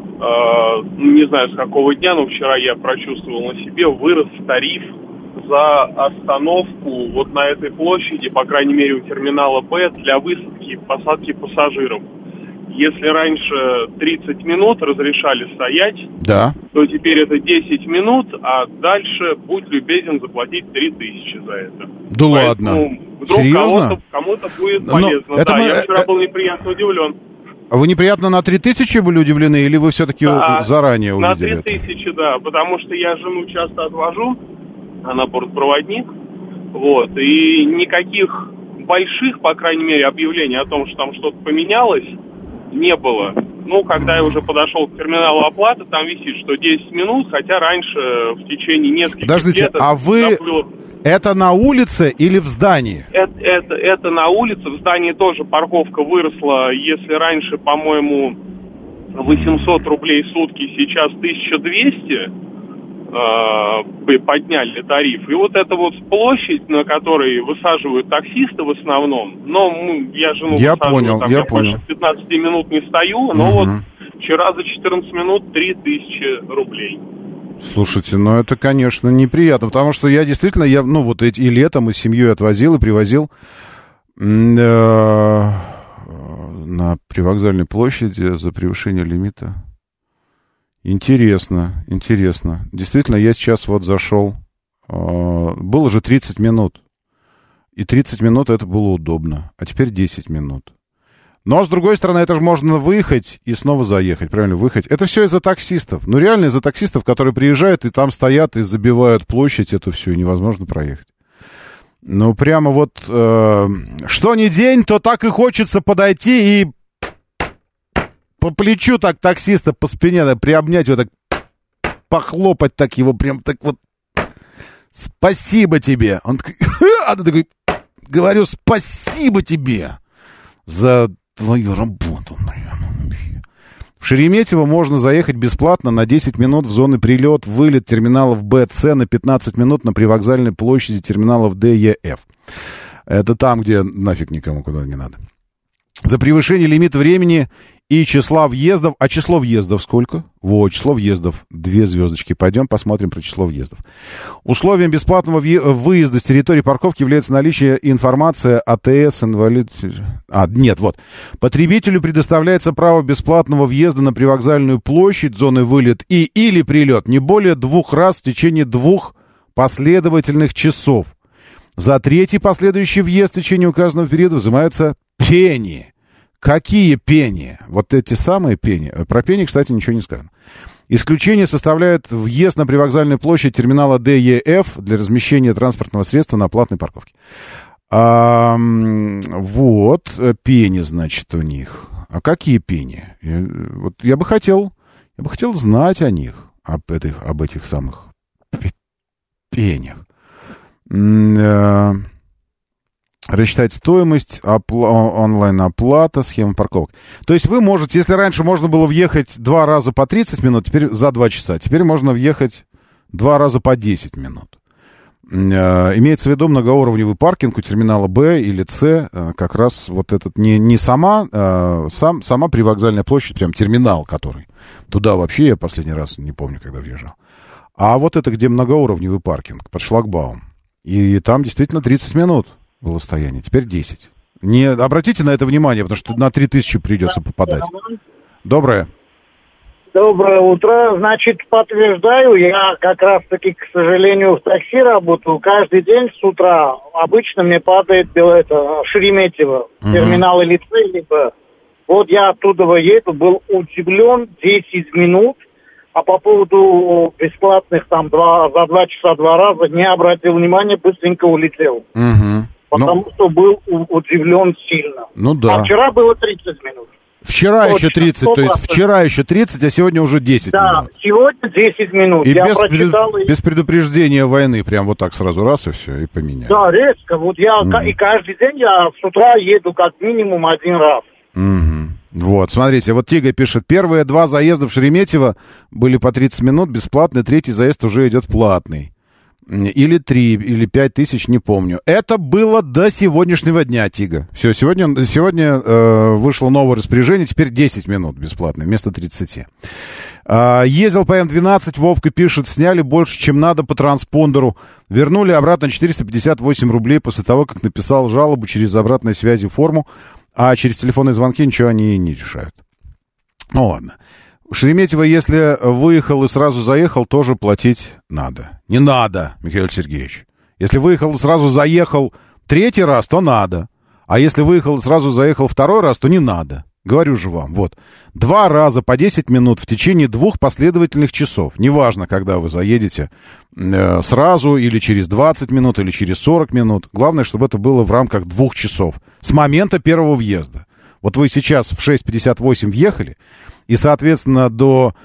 не знаю с какого дня, но вчера я прочувствовал на себе, вырос тариф за остановку вот на этой площади, по крайней мере у терминала Б, для высадки и посадки пассажиров. Если раньше 30 минут разрешали стоять, то теперь это 10 минут, а дальше будь любезен заплатить 3000 за это. Да ладно? Вдруг Серьезно? кому-то будет полезно. Да, я вчера был неприятно удивлен. А вы неприятно на 3000 были удивлены, или вы все-таки заранее увидели на 3000, да, потому что я жену часто отвожу, она бортпроводник, вот, и никаких больших, по крайней мере, объявлений о том, что там что-то поменялось, не было. Ну, когда я уже подошел к терминалу оплаты, там висит, что 10 минут, хотя раньше в течение нескольких лет... Подождите, а вы... Это на улице или в здании? Это на улице, в здании тоже парковка выросла, если раньше, по-моему, 800 рублей в сутки, сейчас 1200, подняли тариф. И вот эта вот площадь, на которой высаживают таксисты в основном, но я жену высаживаю, там, я больше 15 минут не стою, но вот вчера за 14 минут 3000 рублей. Слушайте, ну это, конечно, неприятно, потому что я действительно, вот и летом, и с семьей отвозил, и привозил на привокзальной площади за превышение лимита. Интересно. Действительно, я сейчас вот зашел. Было же 30 минут. И 30 минут это было удобно. А теперь 10 минут. Но, с другой стороны, это же можно выехать и снова заехать. Правильно, выехать. Это все из-за таксистов. Ну, реально из-за таксистов, которые приезжают и там стоят и забивают площадь. Это все, и невозможно проехать. Ну, прямо вот... что ни день, то так и хочется подойти и... по плечу так таксиста, по спине, да, приобнять его, так похлопать так его, прям так вот. Спасибо тебе. Он такой, говорю, спасибо тебе за твою работу. В Шереметьево можно заехать бесплатно на 10 минут в зоны прилет-вылет терминалов Б, С, на 15 минут на привокзальной площади терминалов Д, Е, Ф. Это там, где нафиг никому куда не надо. За превышение лимита времени и числа въездов. А число въездов сколько? Число въездов 2 звездочки. Пойдем посмотрим про число въездов. Условием бесплатного выезда с территории парковки является наличие информации АТС, инвалид... Потребителю предоставляется право бесплатного въезда на привокзальную площадь, зоны вылет или прилет не более 2 раз в течение 2 последовательных часов. За 3-й последующий въезд в течение указанного периода взимаются пени. Какие пени? Вот эти самые пени. Про пени, кстати, ничего не сказано. Исключение составляет въезд на привокзальную площадь терминала Д, Е, Ф для размещения транспортного средства на платной парковке. Вот пени, значит, у них. А какие пени? Я бы хотел знать о них, об этих самых пенях. Рассчитать стоимость, онлайн-оплата, схема парковок. То есть вы можете, если раньше можно было въехать 2 раза по 30 минут, теперь за 2 часа, теперь можно въехать 2 раза по 10 минут. Имеется в виду многоуровневый паркинг у терминала Б или С, как раз вот этот не сама привокзальная площадь, прям терминал который. Туда вообще я последний раз не помню, когда въезжал. А вот это где многоуровневый паркинг под шлагбаум. И там действительно 30 минут было стояние, теперь 10. Не обратите на это внимание, потому что на 3000 придется попадать. Доброе. Доброе утро. Значит, подтверждаю, я как раз-таки, к сожалению, в такси работаю. Каждый день с утра обычно мне падает Шереметьево, терминал лицей, либо... Вот я оттуда еду, был удивлен, 10 минут, а по поводу бесплатных там за 2 часа 2 раза не обратил внимания, быстренько улетел. Потому что был удивлен сильно. Ну да. А вчера было 30 минут. Вчера точно, еще 30, 100%. То есть вчера еще 30, а сегодня уже 10 минут. Да, сегодня 10 минут. И без предупреждения войны, прям вот так сразу раз и все, и поменяли. Да, резко. Вот я и каждый день я с утра еду как минимум 1 раз. Вот, смотрите, вот Тига пишет, первые 2 заезда в Шереметьево были по 30 минут, бесплатный, 3-й заезд уже идет платный. Или 3, или 5 тысяч, не помню. Это было до сегодняшнего дня, Тига. Все, сегодня вышло новое распоряжение, теперь 10 минут бесплатно, вместо 30. Ездил по М12, Вовка пишет, сняли больше, чем надо по транспондеру. Вернули обратно 458 рублей после того, как написал жалобу через обратной связи форму, а через телефонные звонки ничего они не решают. Ну ладно. Шереметьево, если выехал и сразу заехал, тоже платить надо. Не надо, Михаил Сергеевич. Если выехал и сразу заехал 3-й раз, то надо. А если выехал и сразу заехал 2-й раз, то не надо. Говорю же вам, вот. 2 раза по 10 минут в течение 2 последовательных часов. Неважно, когда вы заедете, сразу или через 20 минут, или через 40 минут. Главное, чтобы это было в рамках 2 часов. С момента первого въезда. Вот вы сейчас в 6:58 въехали, и, соответственно, до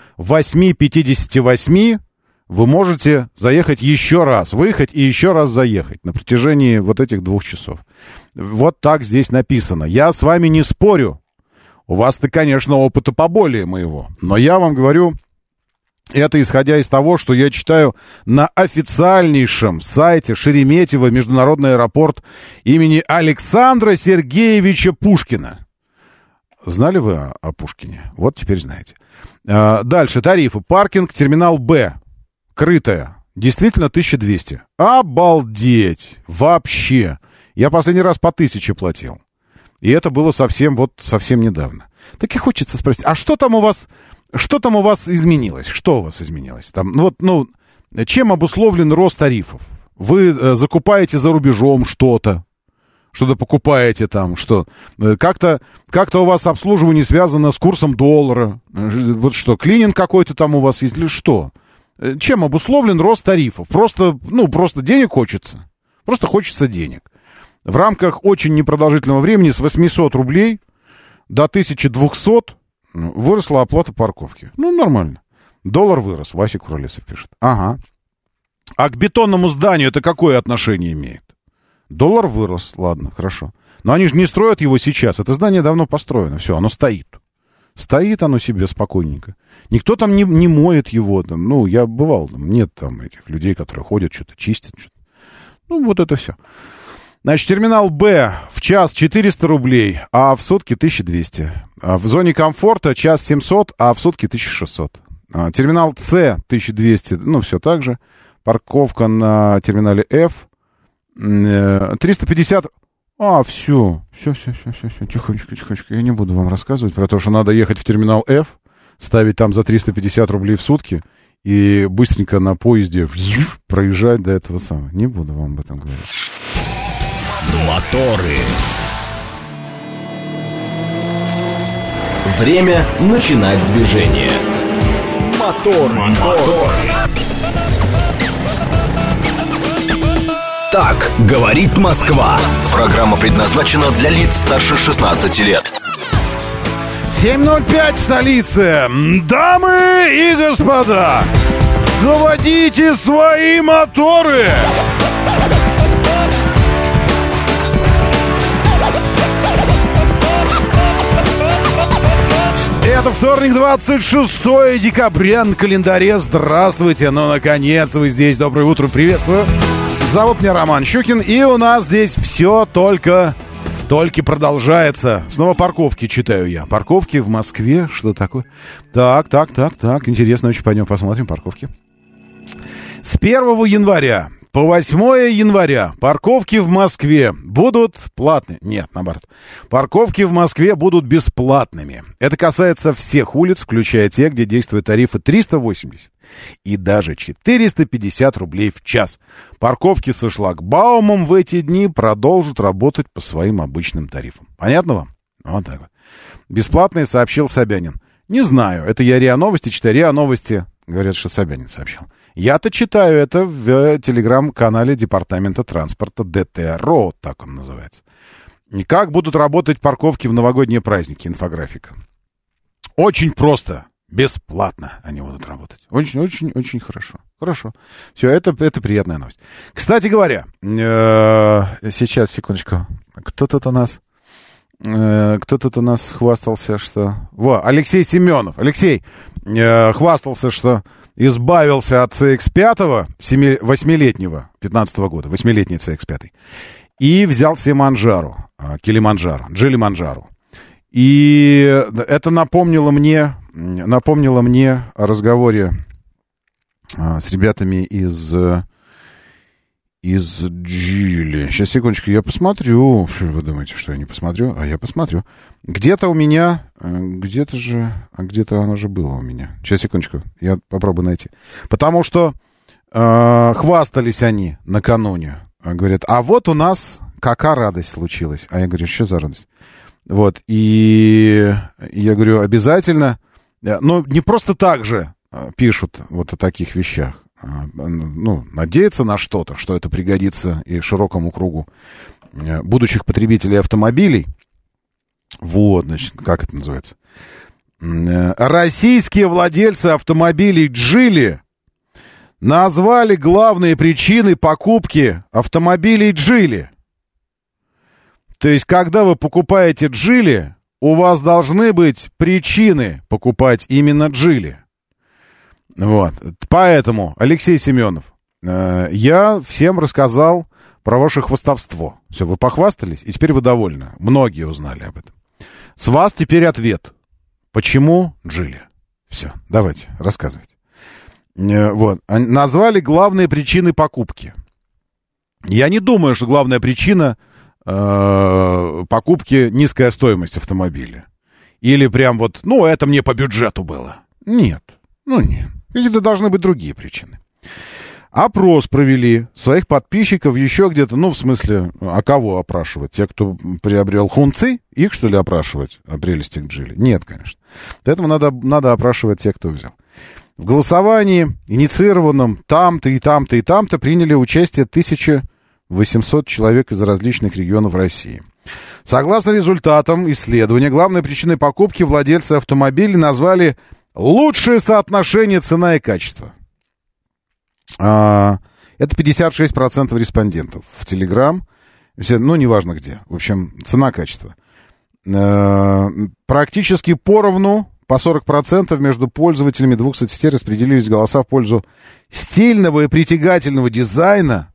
8:58 вы можете заехать еще раз, выехать и еще раз заехать на протяжении вот этих 2 часов. Вот так здесь написано. Я с вами не спорю. У вас-то, конечно, опыта поболее моего. Но я вам говорю, это исходя из того, что я читаю на официальнейшем сайте Шереметьево международный аэропорт имени Александра Сергеевича Пушкина. Знали вы о Пушкине? Вот теперь знаете. Дальше тарифы. Паркинг, терминал Б. Крытая. Действительно 1200. Обалдеть! Вообще. Я последний раз по 1000 платил. И это было совсем недавно. Так и хочется спросить, а что там у вас изменилось? Что у вас изменилось? Там, чем обусловлен рост тарифов? Вы закупаете за рубежом что-то покупаете там, что? Как-то у вас обслуживание связано с курсом доллара? Вот что, клининг какой-то там у вас есть или что? Чем обусловлен рост тарифов? Просто денег хочется. Просто хочется денег. В рамках очень непродолжительного времени с 800 рублей до 1200 выросла оплата парковки. Нормально. Доллар вырос, Вася Куролесов пишет. Ага. А к бетонному зданию это какое отношение имеет? Доллар вырос, ладно, хорошо. Но они же не строят его сейчас. Это здание давно построено. Все, оно стоит. Стоит оно себе спокойненько. Никто там не моет его. Там, я бывал, там нет там этих людей, которые ходят, что-то чистят. Что-то. Вот это все. Значит, терминал Б в час 400 рублей, а в сутки 1200. В зоне комфорта час 700, а в сутки 1600. Терминал С 1200, все так же. Парковка на терминале F 350. Все. Тихонечко. Я не буду вам рассказывать про то, что надо ехать в терминал F, ставить там за 350 рублей в сутки и быстренько на поезде проезжать до этого самого. Не буду вам об этом говорить. Моторы. Время начинать движение. Мотор. Так говорит Москва. Программа предназначена для лиц старше 16 лет. 7:05 в столице. Дамы и господа, заводите свои моторы. Это вторник, 26 декабря на календаре. Здравствуйте, ну, наконец вы здесь. Доброе утро, приветствую. Зовут меня Роман Щукин, и у нас здесь все только продолжается. Снова парковки читаю я. Парковки в Москве, что такое? Так. Интересно, очень пойдем посмотрим парковки. С 1 января по 8 января парковки в Москве будут платными. Нет, наоборот. Парковки в Москве будут бесплатными. Это касается всех улиц, включая те, где действуют тарифы 380 и даже 450 рублей в час. Парковки со шлагбаумом в эти дни продолжат работать по своим обычным тарифам. Понятно вам? Вот так вот. Бесплатные, сообщил Собянин. Не знаю, это я РИА Новости, читаю РИА Новости. Говорят, что Собянин сообщил. Я-то читаю это в телеграм-канале Департамента транспорта ДТРО, так он называется. И как будут работать парковки в новогодние праздники, инфографика. Очень просто, бесплатно они будут работать. Очень хорошо. Хорошо. Все, это приятная новость. Кстати говоря, сейчас, секундочку, кто тут у нас хвастался, что... Алексей Семенов. Алексей хвастался, что избавился от CX-5, 8-летнего, 15-го года, 8-летний CX-5, и взял себе Джили-Манджаро. И это напомнило мне о разговоре с ребятами из Джили. Сейчас, секундочку, я посмотрю. Вы думаете, что я не посмотрю? А я посмотрю. Где-то у меня... Где-то оно же было у меня. Сейчас, секундочку, я попробую найти. Потому что хвастались они накануне. Говорят, а вот у нас какая радость случилась. А я говорю, что за радость? Вот, и я говорю, обязательно... Но не просто так же пишут вот о таких вещах. Надеяться на что-то, что это пригодится и широкому кругу будущих потребителей автомобилей. Вот, значит, как это называется? Российские владельцы автомобилей Джили назвали главные причины покупки автомобилей Джили. То есть, когда вы покупаете Джили, у вас должны быть причины покупать именно Джили. Вот. Поэтому, Алексей Семенов, я всем рассказал про ваше хвастовство. Все, вы похвастались, и теперь вы довольны. Многие узнали об этом. С вас теперь ответ. Почему Джили? Все, давайте, рассказывайте. Вот. Назвали главные причины покупки. Я не думаю, что главная причина покупки низкая стоимость автомобиля. Или прям вот, это мне по бюджету было. Нет, нет. Какие-то должны быть другие причины. Опрос провели своих подписчиков еще где-то, в смысле, а кого опрашивать? Те, кто приобрел хунцы, их, что ли, опрашивать о прелестях Джили? Нет, конечно. Для этого надо опрашивать тех, кто взял. В голосовании, инициированном там-то и там-то и там-то, приняли участие 1800 человек из различных регионов России. Согласно результатам исследования, главной причиной покупки владельцы автомобилей назвали лучшее соотношение цена и качество. Это 56% респондентов в Телеграм. Неважно где. В общем, цена-качество. Практически поровну, по 40% между пользователями двух соцсетей распределились голоса в пользу стильного и притягательного дизайна.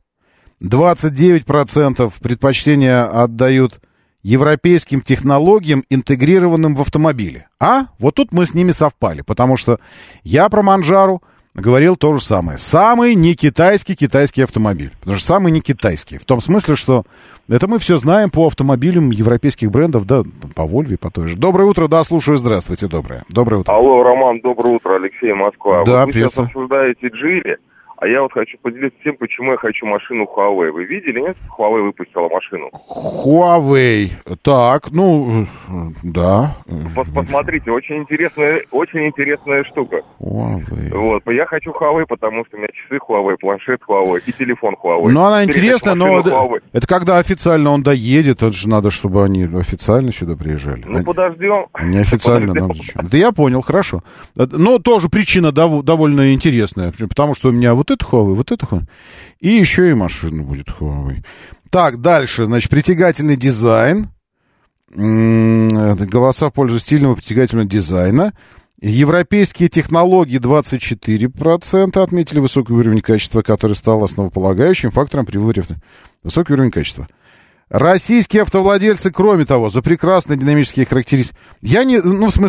29% предпочтения отдают европейским технологиям, интегрированным в автомобиле. Вот тут мы с ними совпали, потому что я про Манджару говорил то же самое. Самый не китайский автомобиль. Потому что самый не китайский. В том смысле, что это мы все знаем по автомобилям европейских брендов, да, по Вольве, по той же. Доброе утро, да, слушаю, здравствуйте, доброе утро. Алло, Роман, доброе утро, Алексей, Москва. Да, вы сейчас обсуждаете Джили, а я хочу поделиться тем, почему я хочу машину Huawei. Вы видели, нет? Huawei выпустила машину. Huawei, так, да. Посмотрите, очень интересная штука. Huawei. Вот, я хочу Huawei, потому что у меня часы Huawei, планшет Huawei и телефон Huawei. Она интересная, но это когда официально он доедет, это же надо, чтобы они официально сюда приезжали. Подождем. Неофициально надо. Да я понял, хорошо. Но тоже причина довольно интересная, потому что у меня вот это Huawei, и еще и машина будет Huawei. Так, дальше, значит, притягательный дизайн. Голоса в пользу стильного притягательного дизайна. Европейские технологии 24% отметили высокий уровень качества, который стал основополагающим фактором при выборе. Высокий уровень качества. Российские автовладельцы, кроме того, за прекрасные динамические характеристики. Я не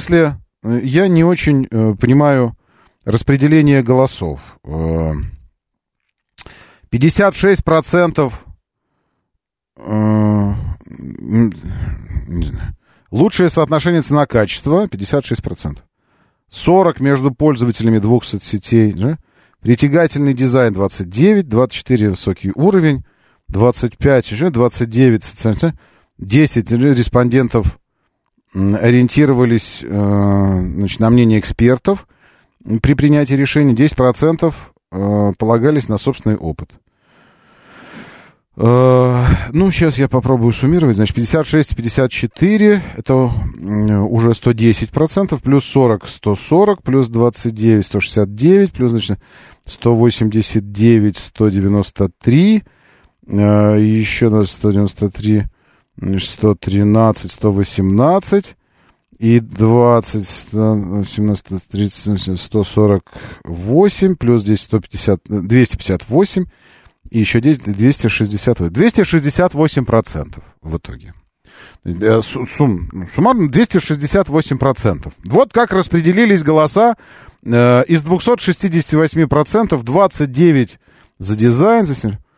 очень понимаю распределение голосов. 56% не знаю. Лучшее соотношение цена-качество 56%. 40% между пользователями двух соцсетей. Да? Притягательный дизайн 29%, 24% высокий уровень, 25%, 29%, 10% респондентов ориентировались на мнение экспертов при принятии решений, 10% полагались на собственный опыт. Сейчас я попробую суммировать. Значит, 56-54 это уже 110%, плюс 40 140, плюс 29 169, плюс, значит, 189 193, еще на 193 113 118 и 20 117 30 148, плюс 10 150 258. И еще 268% в итоге. Суммарно 268%. Вот как распределились голоса. Из 268% 29% за дизайн.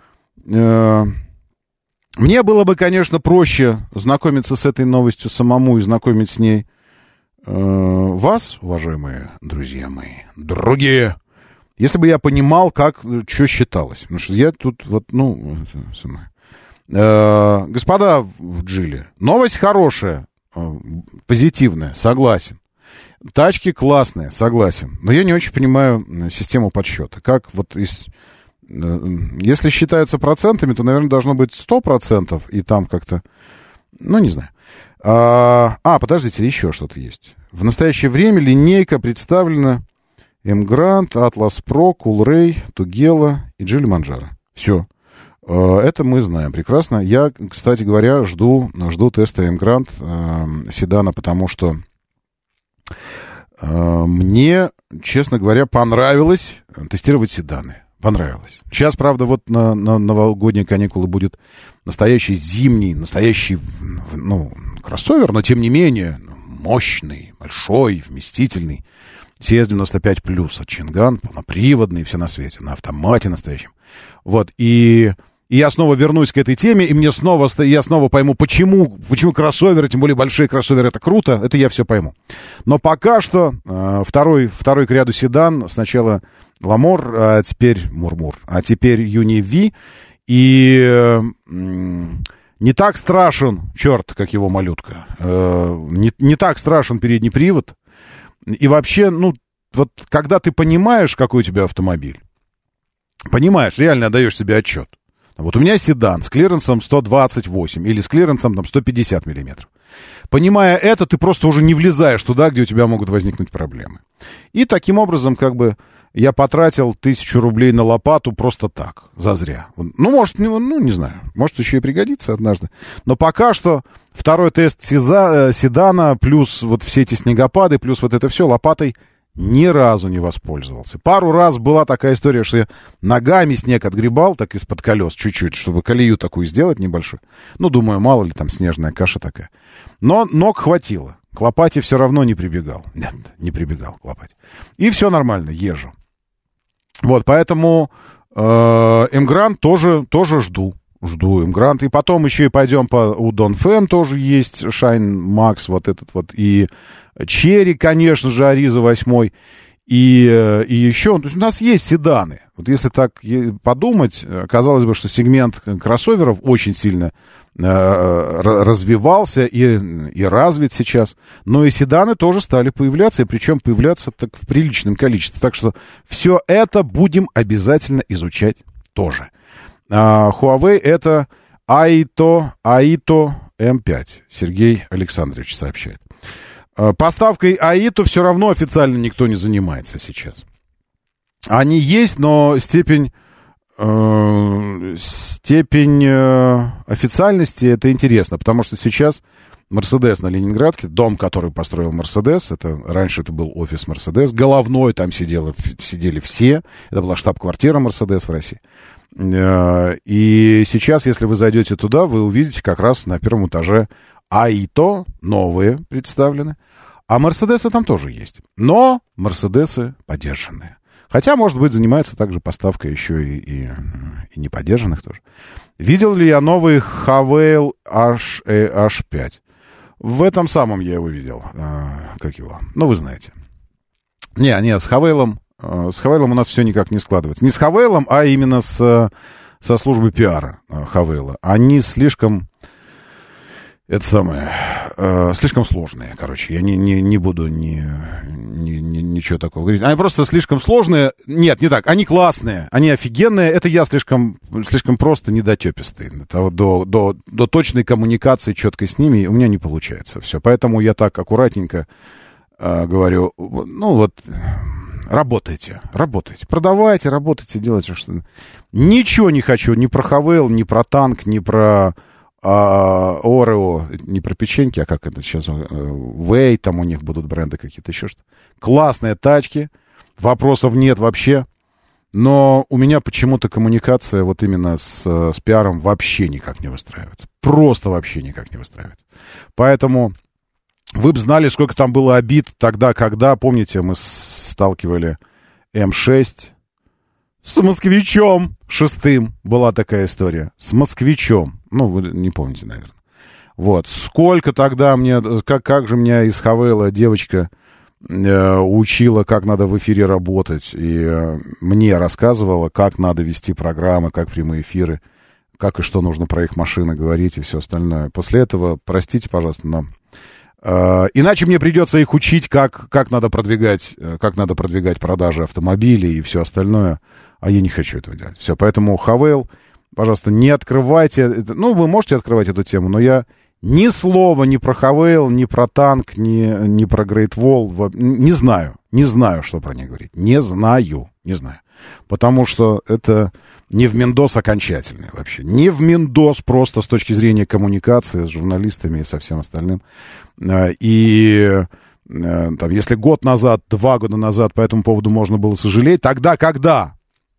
Мне было бы, конечно, проще знакомиться с этой новостью самому и знакомить с ней вас, уважаемые друзья мои, другие. Если бы я понимал, что считалось. Потому что я тут господа в Джилле, новость хорошая, позитивная, согласен. Тачки классные, согласен. Но я не очень понимаю систему подсчета. Если считаются процентами, то, наверное, должно быть 100%, и там как-то, не знаю. Подождите, еще что-то есть. В настоящее время линейка представлена М-Грант, Atlas Pro, Coolray, Tugela и Geely Manjaro. Все. Это мы знаем прекрасно. Я, кстати говоря, жду теста М-Грант седана, потому что мне, честно говоря, понравилось тестировать седаны. Понравилось. Сейчас, правда, на новогодние каникулы будет настоящий кроссовер, но тем не менее мощный, большой, вместительный. CS95+, от Чинган, полноприводный, все на свете, на автомате настоящем. Вот, и я снова вернусь к этой теме, и я снова пойму, почему кроссоверы, тем более большие кроссоверы, это круто, это я все пойму. Но пока что второй к ряду седан, сначала Ламор, а теперь Мурмур, а теперь Юни Ви, и не так страшен, черт, как его малютка, не так страшен передний привод. И вообще, когда ты понимаешь, какой у тебя автомобиль, понимаешь, реально отдаешь себе отчет. Вот у меня седан с клиренсом 128 или с клиренсом 150 миллиметров. Понимая это, ты просто уже не влезаешь туда, где у тебя могут возникнуть проблемы. И таким образом, я потратил 1000 рублей на лопату просто так, зазря. Может, не знаю, может еще и пригодится однажды. Но пока что второй тест седана, плюс вот все эти снегопады, плюс вот это все, лопатой ни разу не воспользовался. Пару раз была такая история, что я ногами снег отгребал, так из-под колес чуть-чуть, чтобы колею такую сделать небольшую. Думаю, мало ли там снежная каша такая. Но ног хватило. К лопате все равно не прибегал. Нет, не прибегал к лопате. И все нормально, езжу. Вот, поэтому М-Грант тоже жду М-Грант. И потом еще и пойдем у Донфен тоже есть Shine Max, вот этот вот. И Черри, конечно же, Ариза 8. И еще, то есть у нас есть седаны. Вот если так подумать, казалось бы, что сегмент кроссоверов очень сильно развивался и развит сейчас. Но и седаны тоже стали появляться, и причем появляться так в приличном количестве. Так что все это будем обязательно изучать тоже. Huawei — это Aito M5, Сергей Александрович сообщает. Поставкой Aito все равно официально никто не занимается сейчас. Они есть, но степень официальности это интересно, потому что сейчас Мерседес на Ленинградке, дом, который построил Мерседес, раньше это был офис Мерседес, головной, там сидели все, это была штаб-квартира Мерседес в России. И сейчас, если вы зайдете туда, вы увидите как раз на первом этаже АИТО, новые представлены, а Мерседесы там тоже есть, но Мерседесы подержанные. Хотя, может быть, занимается также поставкой еще и неподержанных тоже. Видел ли я новый Хавейл H5? В этом самом я его видел. Как его? Ну, вы знаете. Не, с Хавейлом у нас все никак не складывается. Не с Хавейлом, а именно со службы пиара Хавейла. Они слишком... слишком сложные, короче. Я не буду ничего такого говорить. Они просто слишком сложные. Нет, не так. Они классные, они офигенные. Это я слишком просто недотепистый. До точной коммуникации четкой с ними у меня не получается все. Поэтому я так аккуратненько говорю, работайте. Продавайте, работайте, делайте что-то. Ничего не хочу ни про Хавейл, ни про танк, ни про... Орео, не про печеньки, а как это сейчас, Вэй, там у них будут бренды какие-то, еще что-то. Классные тачки, вопросов нет вообще, но у меня почему-то коммуникация вот именно с пиаром вообще никак не выстраивается. Просто вообще никак не выстраивается. Поэтому вы бы знали, сколько там было обид тогда, когда, помните, мы сталкивали М6 с москвичом шестым, была такая история, с москвичом. Ну, вы не помните, наверное. Вот. Сколько тогда мне... Как же меня из Хавейла девочка учила, как надо в эфире работать. И мне рассказывала, как надо вести программы, как прямые эфиры, как и что нужно про их машины говорить и все остальное. После этого, простите, пожалуйста, но... иначе мне придется их учить, как надо продвигать продажи автомобилей и все остальное. А я не хочу этого делать. Все, поэтому Хавейл... Пожалуйста, не открывайте. Ну, вы можете открывать эту тему, но я ни слова ни про Хавейл, ни про танк, ни про Great Wall не знаю, что про них говорить. Не знаю. Потому что это не в Мендос окончательный вообще. Не в Мендос просто с точки зрения коммуникации с журналистами и со всем остальным. И там, если год назад, 2 года назад по этому поводу можно было сожалеть, тогда, когда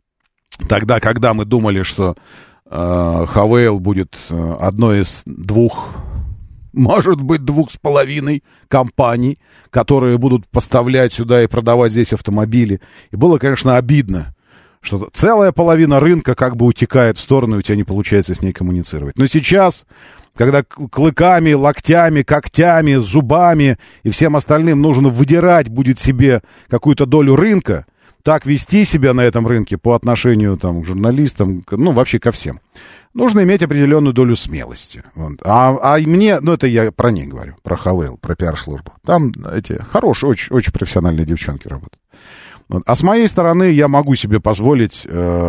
мы думали, что Хавейл будет одной из 2, может быть, 2,5 компаний, которые будут поставлять сюда и продавать здесь автомобили. И было, конечно, обидно, что целая половина рынка как бы утекает в сторону, и у тебя не получается с ней коммуницировать. Но сейчас, когда клыками, локтями, когтями, зубами и всем остальным нужно выдирать будет себе какую-то долю рынка, так вести себя на этом рынке по отношению там, к журналистам, ну, вообще ко всем, нужно иметь определенную долю смелости. Вот. А мне, это я про них говорю, про Хавейл, про пиар-службу. Там эти хорошие, очень, очень профессиональные девчонки работают. Вот. А с моей стороны я могу себе позволить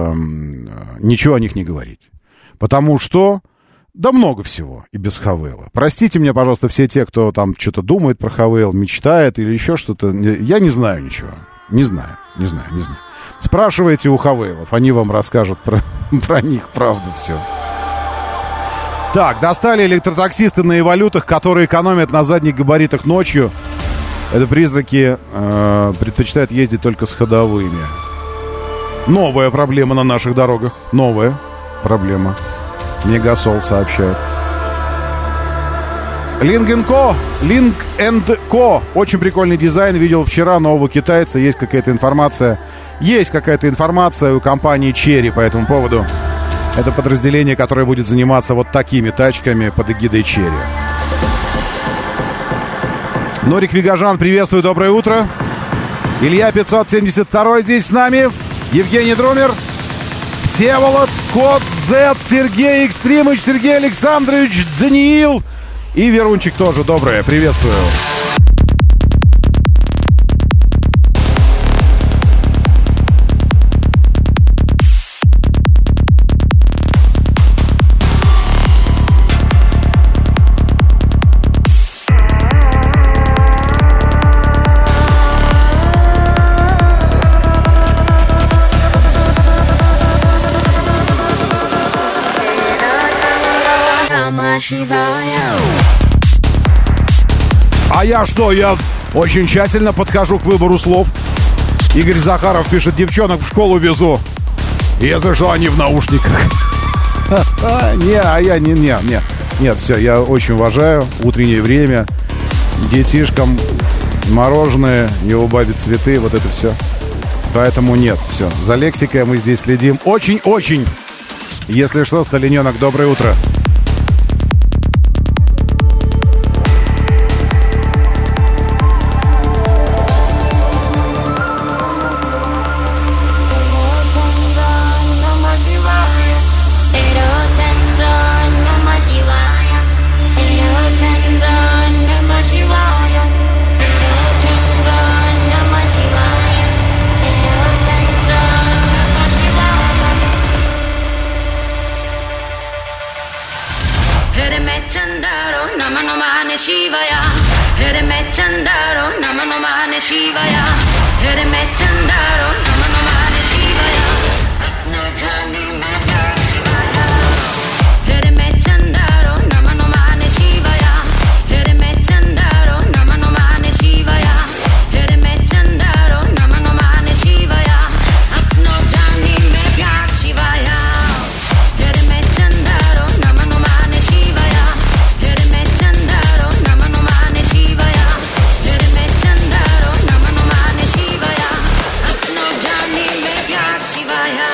ничего о них не говорить. Потому что, да много всего и без Хавейла. Простите меня, пожалуйста, все те, кто там что-то думает про Хавейл, мечтает или еще что-то. Я не знаю ничего. Не знаю. Спрашивайте у Хавейлов, они вам расскажут про них правду все. Так, достали электротаксисты на эволютах, которые экономят на задних габаритах ночью. Это призраки предпочитают ездить только с ходовыми. Новая проблема на наших дорогах. Новая проблема. Мегасол сообщает. Link &Co. Очень прикольный дизайн. Видел вчера нового китайца. Есть какая-то информация у компании Chery по этому поводу. Это подразделение, которое будет заниматься вот такими тачками под эгидой Chery. Норик Вигажан, приветствую, доброе утро. Илья 572 здесь с нами. Евгений Друмер. Всеволод, Кот Z, Сергей Экстримыч, Сергей Александрович, Даниил. И Верунчик тоже доброе. Приветствую. А я что? Я очень тщательно подхожу к выбору слов. Игорь Захаров пишет: девчонок в школу везу, если что, они в наушниках. Нет, все, я очень уважаю утреннее время. Детишкам мороженое, его бабе цветы, вот это все. Поэтому нет, все. За лексикой мы здесь следим очень-очень. Если что, Сталиненок, доброе утро. Shivaya, Hare me Chandaro, Namano Mane Shivaya, Hare me Chandaro, Namano Mane Shivaya, No Jani me Shivaya, Hare me Chandaro, Namano Mane Shivaya, Hare me Chandaro, Namano Mane Shivaya, Hare me Chandaro, Namano Mane Shivaya, No Jani me Shivaya, Hare me Chandaro, Namano Mane Shivaya, Hare me Chandaro, Namano Mane Shivaya, Hare me Chandaro, Namano Mane Shivaya, No Jani me Shivaya.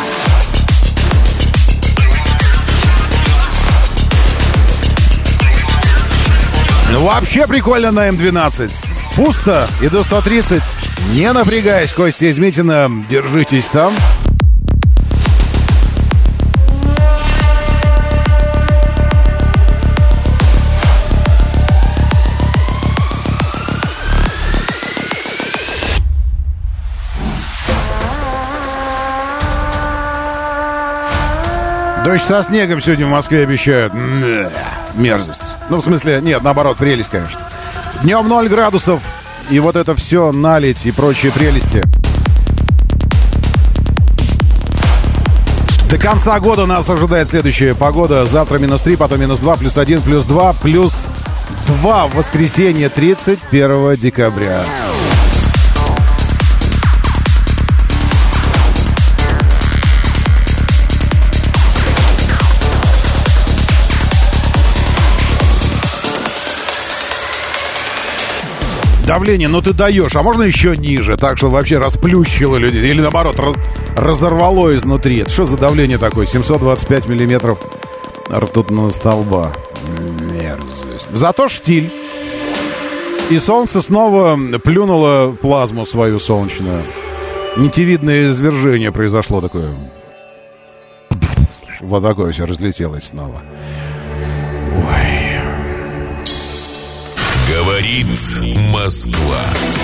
Ну, вообще прикольно на М12. Пусто и до 130. Не напрягаясь, Костя Измитина, держитесь там. Дождь со снегом сегодня в Москве обещают. Мерзость. Ну, в смысле, нет, наоборот, прелесть, конечно. Днем 0 градусов. И вот это все, наледь и прочие прелести. До конца года нас ожидает следующая погода. Завтра -3, потом -2, +1, +2, +2 в воскресенье 31 декабря. Давление, ну ты даешь, а можно еще ниже, так что вообще расплющило людей, или наоборот разорвало изнутри. Это что за давление такое? 725 миллиметров ртутного столба. Мерзость. Зато штиль. И солнце снова плюнуло плазму свою солнечную. Нитевидное извержение произошло такое. Вот такое все разлетелось снова. Ой. Говорит Москва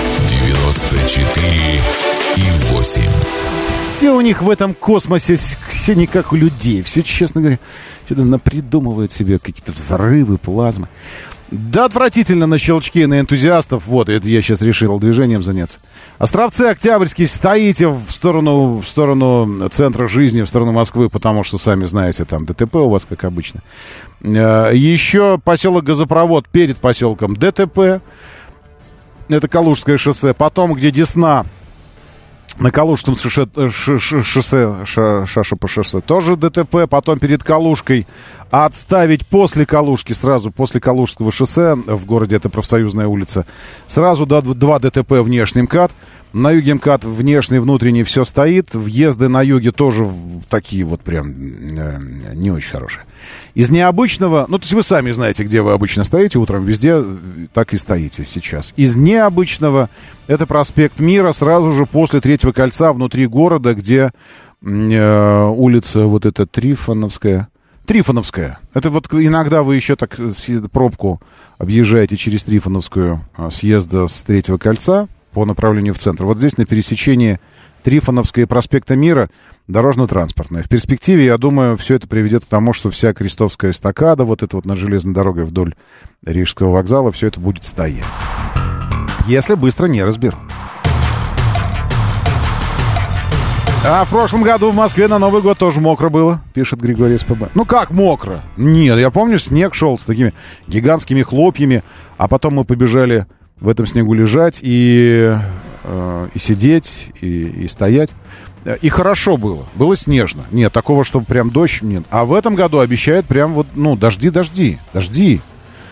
94,8. Все у них в этом космосе, все не как у людей. Все, честно говоря, что-то напридумывают себе какие-то взрывы, плазмы. Да отвратительно на щелчки, на энтузиастов. Вот, это я сейчас решил движением заняться. Островцы Октябрьские, стоите в сторону центра жизни, в сторону Москвы, потому что, сами знаете, там ДТП у вас, как обычно. Еще поселок Газопровод перед поселком ДТП. Это Калужское шоссе. Потом, где Десна, на Калужском шоссе, Шашипа шоссе, тоже ДТП. Потом перед Калужкой отставить после Калужки, сразу после Калужского шоссе, в городе это Профсоюзная улица, сразу 2 ДТП внешний МКАД. На юге МКАД внешний, внутренний все стоит. Въезды на юге тоже такие вот прям не очень хорошие. Из необычного, ну, то есть вы сами знаете, где вы обычно стоите утром, везде так и стоите сейчас. Из необычного это проспект Мира, сразу же после Третьего кольца внутри города, где улица вот эта Трифоновская. Это вот иногда вы еще так пробку объезжаете через Трифоновскую съезда с Третьего кольца по направлению в центр. Вот здесь на пересечении Трифоновской и проспекта Мира дорожно-транспортная. В перспективе, я думаю, все это приведет к тому, что вся Крестовская эстакада, вот это вот на железной дороге вдоль Рижского вокзала, все это будет стоять. Если быстро не разберут. А в прошлом году в Москве на Новый год тоже мокро было, пишет Григорий СПБ. Ну как мокро? Нет, я помню, снег шел с такими гигантскими хлопьями, а потом мы побежали в этом снегу лежать и сидеть, и стоять. И хорошо было. Было снежно. Нет, такого, чтобы прям дождь, нет. А в этом году обещают прям вот, ну, дожди. Дожди.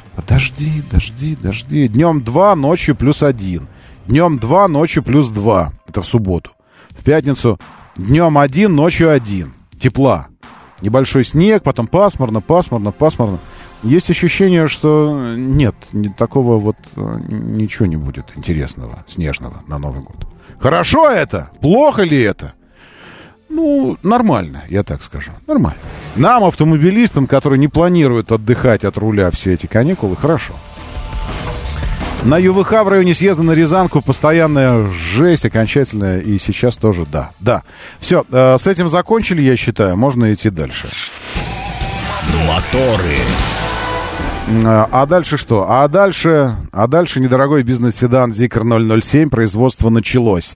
Днем 2, ночью +1. Днем 2, ночью +2. Это в субботу. В пятницу днем 1, ночью 1. Тепла. Небольшой снег, потом пасмурно. Есть ощущение, что нет, такого вот ничего не будет интересного, снежного на Новый год. Хорошо это? Плохо ли это? Ну, нормально, я так скажу. Нормально. Нам, автомобилистам, которые не планируют отдыхать от руля все эти каникулы, хорошо. На ЮВХ в районе съезда на Рязанку постоянная жесть окончательная. И сейчас тоже да. Все, с этим закончили, я считаю. Можно идти дальше. Моторы. А дальше что? А дальше недорогой бизнес-седан Zikr 007. Производство началось.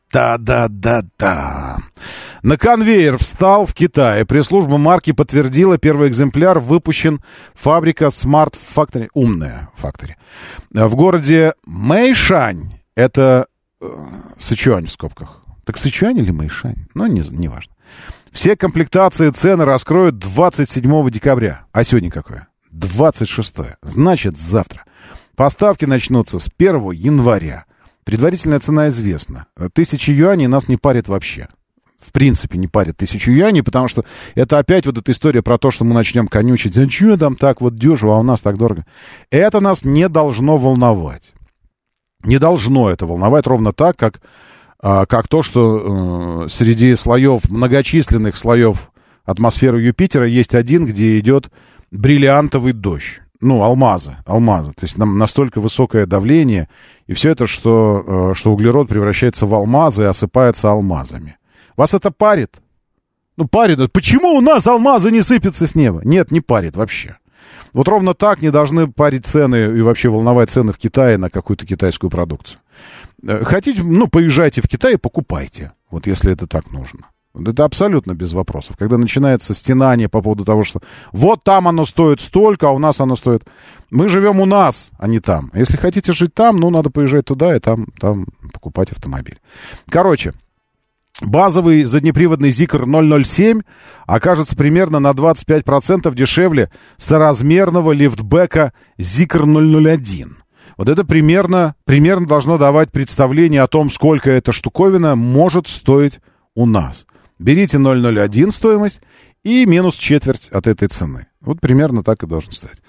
Да. На конвейер встал в Китае. Пресс-служба марки подтвердила, первый экземпляр выпущен. Фабрика Smart Factory, умная Factory. В городе Мэйшань. Это Сычуань в скобках. Так Сычуань или Мэйшань? Ну, не важно. Все комплектации и цены раскроют 27 декабря. А сегодня какое? 26. Значит, завтра. Поставки начнутся с 1 января. Предварительная цена известна. 1000 юаней нас не парит вообще. В принципе, не парит 1000 юаней, потому что это опять вот эта история про то, что мы начнем конючить. А что там так вот дешево, а у нас так дорого? Это нас не должно волновать. Не должно это волновать ровно так, как то, что среди слоев, многочисленных слоев атмосферы Юпитера есть один, где идет бриллиантовый дождь. Ну, алмазы. То есть настолько высокое давление, и все это, что углерод превращается в алмазы и осыпается алмазами. Вас это парит? Ну, парит. Почему у нас алмазы не сыпятся с неба? Нет, не парит вообще. Вот ровно так не должны парить цены и вообще волновать цены в Китае на какую-то китайскую продукцию. Хотите, поезжайте в Китай и покупайте. Вот если это так нужно. Это абсолютно без вопросов. Когда начинается стенание по поводу того, что вот там оно стоит столько, а у нас оно стоит... Мы живем у нас, а не там. Если хотите жить там, надо поезжать туда и там покупать автомобиль. Короче, базовый заднеприводный Zikr 007 окажется примерно на 25% дешевле соразмерного лифтбека Zikr 001. Вот это примерно должно давать представление о том, сколько эта штуковина может стоить у нас. Берите 0,01 стоимость и минус четверть от этой цены. Вот примерно так и должен стать.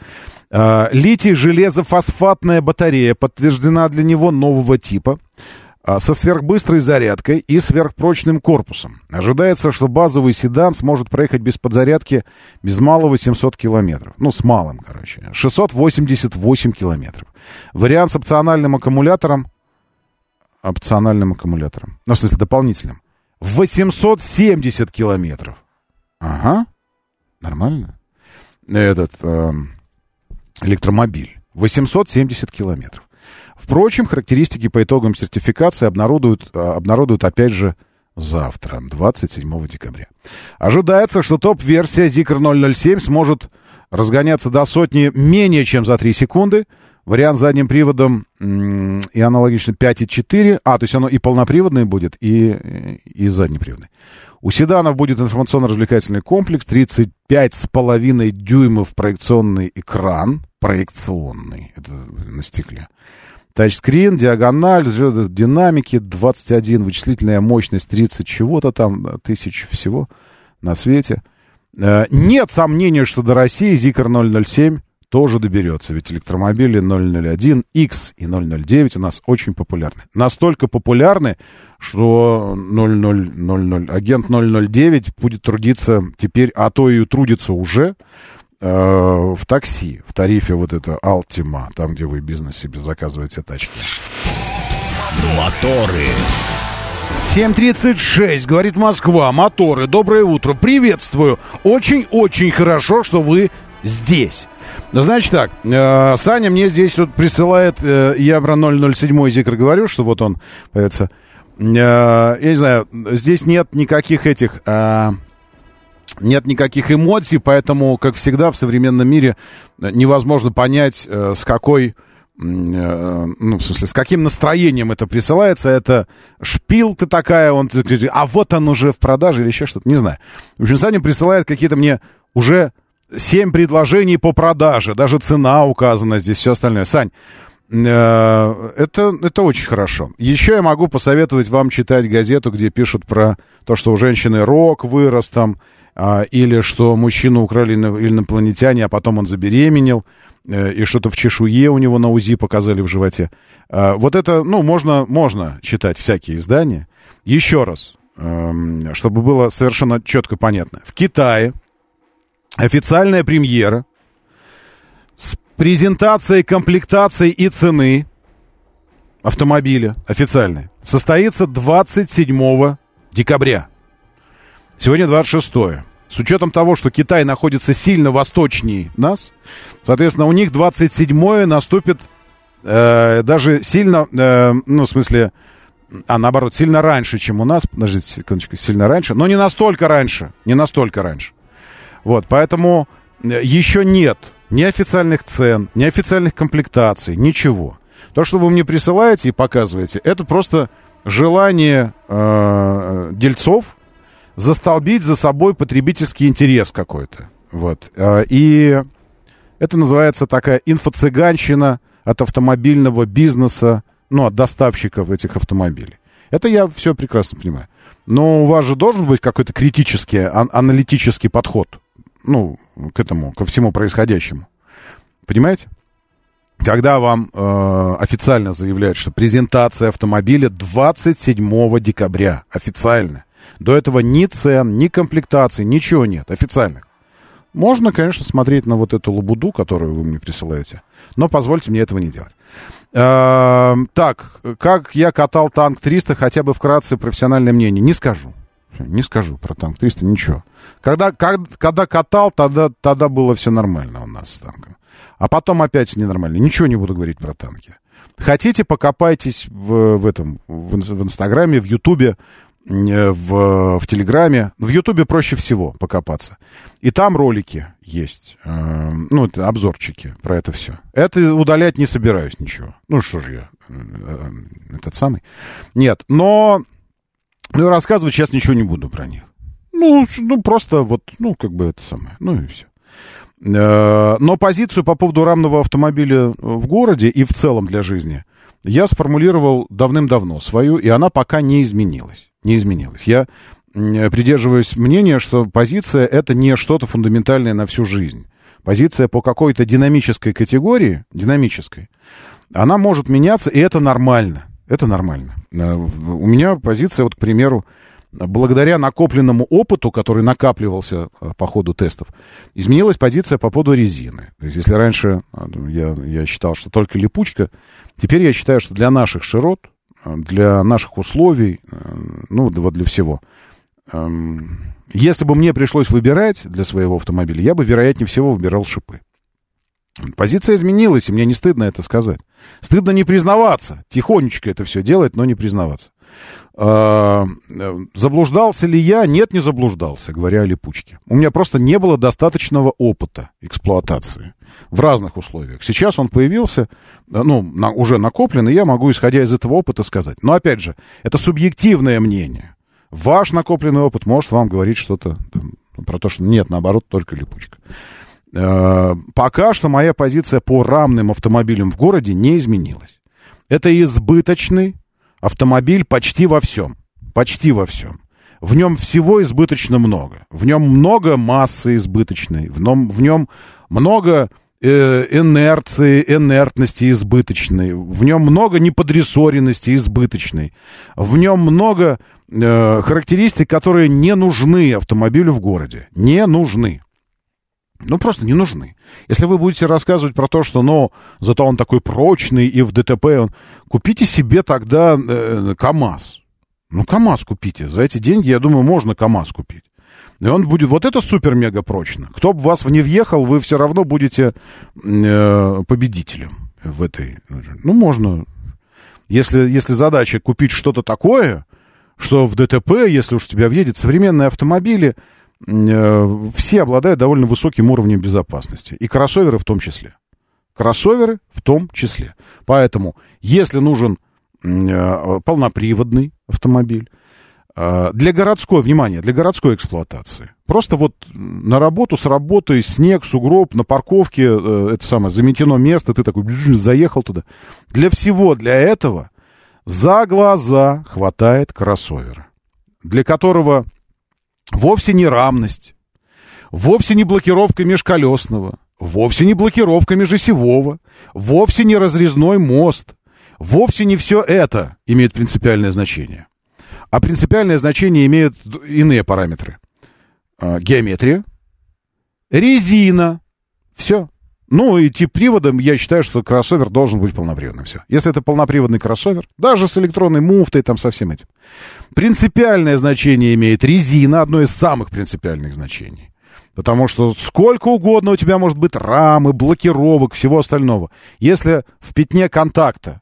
Литий-железофосфатная батарея подтверждена для него нового типа со сверхбыстрой зарядкой и сверхпрочным корпусом. Ожидается, что базовый седан сможет проехать без подзарядки без малого 700 километров. Ну, с малым, 688 километров. Вариант с опциональным аккумулятором, ну, в смысле, дополнительным, 870 километров. Ага, нормально. Электромобиль. 870 километров. Впрочем, характеристики по итогам сертификации обнародуют опять же завтра, 27 декабря. Ожидается, что топ-версия Zikr 007 сможет разгоняться до сотни менее чем за 3 секунды. Вариант с задним приводом и аналогично 5,4. То есть оно и полноприводное будет, и заднеприводное. У седанов будет информационно-развлекательный комплекс, 35,5 дюймов проекционный экран. Проекционный, это на стекле. Тачскрин, диагональ, динамики 21, вычислительная мощность 30 чего-то там, тысяч всего на свете. Нет сомнения, что до России Zikr 007 тоже доберется, ведь электромобили 001, X и 009 у нас очень популярны. Настолько популярны, что агент 009 будет трудиться теперь, а то и трудится уже, в такси, в тарифе вот это Altima, там, где вы в бизнесе себе заказываете тачки. Моторы. 7:36, говорит Москва. Моторы, доброе утро, приветствую. Очень-очень хорошо, что вы здесь. Значит так, Саня мне здесь вот присылает, я про 007 Zikr говорю, что вот он появится. я не знаю, здесь нет никаких этих... Нет никаких эмоций, поэтому, как всегда, в современном мире невозможно понять, с какой, ну, в смысле, с каким настроением это присылается. Это шпилка такая, он говорит, а вот он уже в продаже или еще что-то, не знаю. В общем, Саня присылает какие-то мне уже 7 предложений по продаже, даже цена указана здесь, все остальное. Сань, это очень хорошо. Еще я могу посоветовать вам читать газету, где пишут про то, что у женщины рог вырос там, или что мужчину украли инопланетяне, а потом он забеременел, и что-то в чешуе у него на УЗИ показали в животе. Вот это, ну, можно читать всякие издания. Еще раз, чтобы было совершенно четко понятно. В Китае официальная премьера с презентацией, комплектацией и цены автомобиля официальная состоится 27 декабря. Сегодня 26-е. С учетом того, что Китай находится сильно восточнее нас, соответственно, у них 27-е наступит даже сильно, ну, в смысле, наоборот, сильно раньше, чем у нас. Подождите секундочку, сильно раньше, но не настолько раньше. Вот, поэтому еще нет ни официальных цен, ни официальных комплектаций, ничего. То, что вы мне присылаете и показываете, это просто желание дельцов застолбить за собой потребительский интерес какой-то. Вот. И это называется такая инфо-цыганщина от автомобильного бизнеса, ну, от доставщиков этих автомобилей. Это я все прекрасно понимаю. Но у вас же должен быть какой-то критический, аналитический подход, ну, к этому, ко всему происходящему. Понимаете? Когда вам официально заявляют, что презентация автомобиля 27 декабря. Официально. До этого ни цен, ни комплектаций, ничего нет. Официальных. Можно, конечно, смотреть на вот эту лабуду, которую вы мне присылаете. Но позвольте мне этого не делать. Так, как я катал танк 300, хотя бы вкратце профессиональное мнение. Не скажу. Не скажу про танк 300 ничего. Когда катал, тогда было все нормально у нас с танком. А потом опять ненормально. Ничего не буду говорить про танки. Хотите, покопайтесь в Инстаграме, в Ютубе, в Телеграме. В Ютубе проще всего покопаться. И там ролики есть. Ну, это обзорчики про это все. Это удалять не собираюсь ничего. Ну, что же я, этот самый. Нет, но рассказывать сейчас ничего не буду про них. Ну, просто вот, ну, как бы это самое. Ну, и все. Но позицию по поводу рамного автомобиля в городе и в целом для жизни я сформулировал давным-давно свою, и она пока не изменилась. Я придерживаюсь мнения, что позиция — это не что-то фундаментальное на всю жизнь. Позиция по какой-то динамической категории, она может меняться, и это нормально. Это нормально. У меня позиция, вот, к примеру, благодаря накопленному опыту, который накапливался по ходу тестов, изменилась позиция по поводу резины. То есть, если раньше я считал, что только липучка, теперь я считаю, что для наших широт, для наших условий, ну, вот для всего, если бы мне пришлось выбирать для своего автомобиля, я бы, вероятнее всего, выбирал шипы. Позиция изменилась, и мне не стыдно это сказать. Стыдно не признаваться. Тихонечко это все делать, но не признаваться. Заблуждался ли я? Нет, не заблуждался, говоря о липучке. У меня просто не было достаточного опыта эксплуатации в разных условиях. Сейчас он появился, уже накоплен, и я могу, исходя из этого опыта, сказать. Но, опять же, это субъективное мнение. Ваш накопленный опыт может вам говорить что-то про то, что нет, наоборот, только липучка. Пока что моя позиция по рамным автомобилям в городе не изменилась. Это избыточный автомобиль почти во всем. Почти во всем. В нем всего избыточно много. В нем много массы избыточной. В нем много инерции, инертности избыточной. В нем много неподрессоренности избыточной. В нем много характеристик, которые не нужны автомобилю в городе. Не нужны. Ну, просто не нужны. Если вы будете рассказывать про то, что, зато он такой прочный, и в ДТП купите себе тогда КАМАЗ. КАМАЗ купите. За эти деньги, я думаю, можно КАМАЗ купить. И он будет вот это супер-мега прочно. Кто бы в вас не въехал, вы все равно будете победителем в этой. Можно. Если задача купить что-то такое, что в ДТП, если уж тебя въедет, современные автомобили, все обладают довольно высоким уровнем безопасности. И кроссоверы в том числе. Кроссоверы в том числе. Поэтому, если нужен полноприводный автомобиль, для городской, внимание, для городской эксплуатации. Просто вот на работу, с работы, снег, сугроб, на парковке, это самое, заметено место, ты такой заехал туда. Для всего, для этого за глаза хватает кроссовера, для которого вовсе не рамность, вовсе не блокировка межколесного, вовсе не блокировка межосевого, вовсе не разрезной мост, вовсе не все это имеет принципиальное значение. А принципиальное значение имеют иные параметры. Геометрия, резина, все. Ну и тип привода, я считаю, что кроссовер должен быть полноприводным. Все. Если это полноприводный кроссовер, даже с электронной муфтой, там со всем этим. Принципиальное значение имеет резина, одно из самых принципиальных значений. Потому что сколько угодно у тебя может быть рамы, блокировок, всего остального. Если в пятне контакта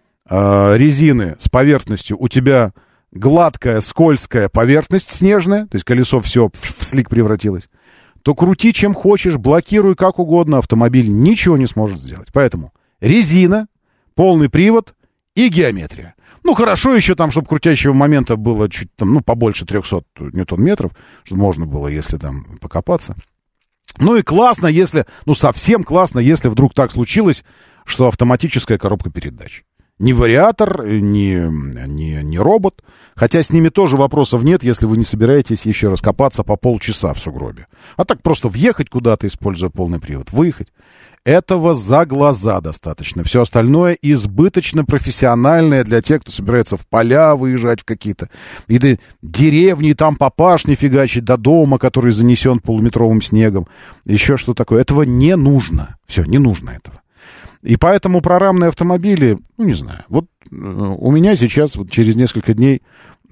резины с поверхностью у тебя гладкая, скользкая поверхность снежная, то есть колесо все в слик превратилось, то крути чем хочешь, блокируй как угодно, автомобиль ничего не сможет сделать. Поэтому резина, полный привод и геометрия. Ну, хорошо еще там, чтобы крутящего момента было чуть там, ну, побольше 300 ньютон-метров, чтобы можно было, если там покопаться. Ну и классно, если, ну, совсем классно, если вдруг так случилось, что автоматическая коробка передач. Не вариатор, не робот. Хотя с ними тоже вопросов нет, если вы не собираетесь еще раз копаться по полчаса в сугробе. А так просто въехать куда-то, используя полный привод, выехать. Этого за глаза достаточно. Все остальное избыточно профессиональное для тех, кто собирается в поля выезжать в какие-то деревни, там по пашне фигачить до дома, который занесен полуметровым снегом. Еще что такое. Этого не нужно. Все, не нужно этого. И поэтому прорамные автомобили, ну, не знаю. Вот у меня сейчас, вот через несколько дней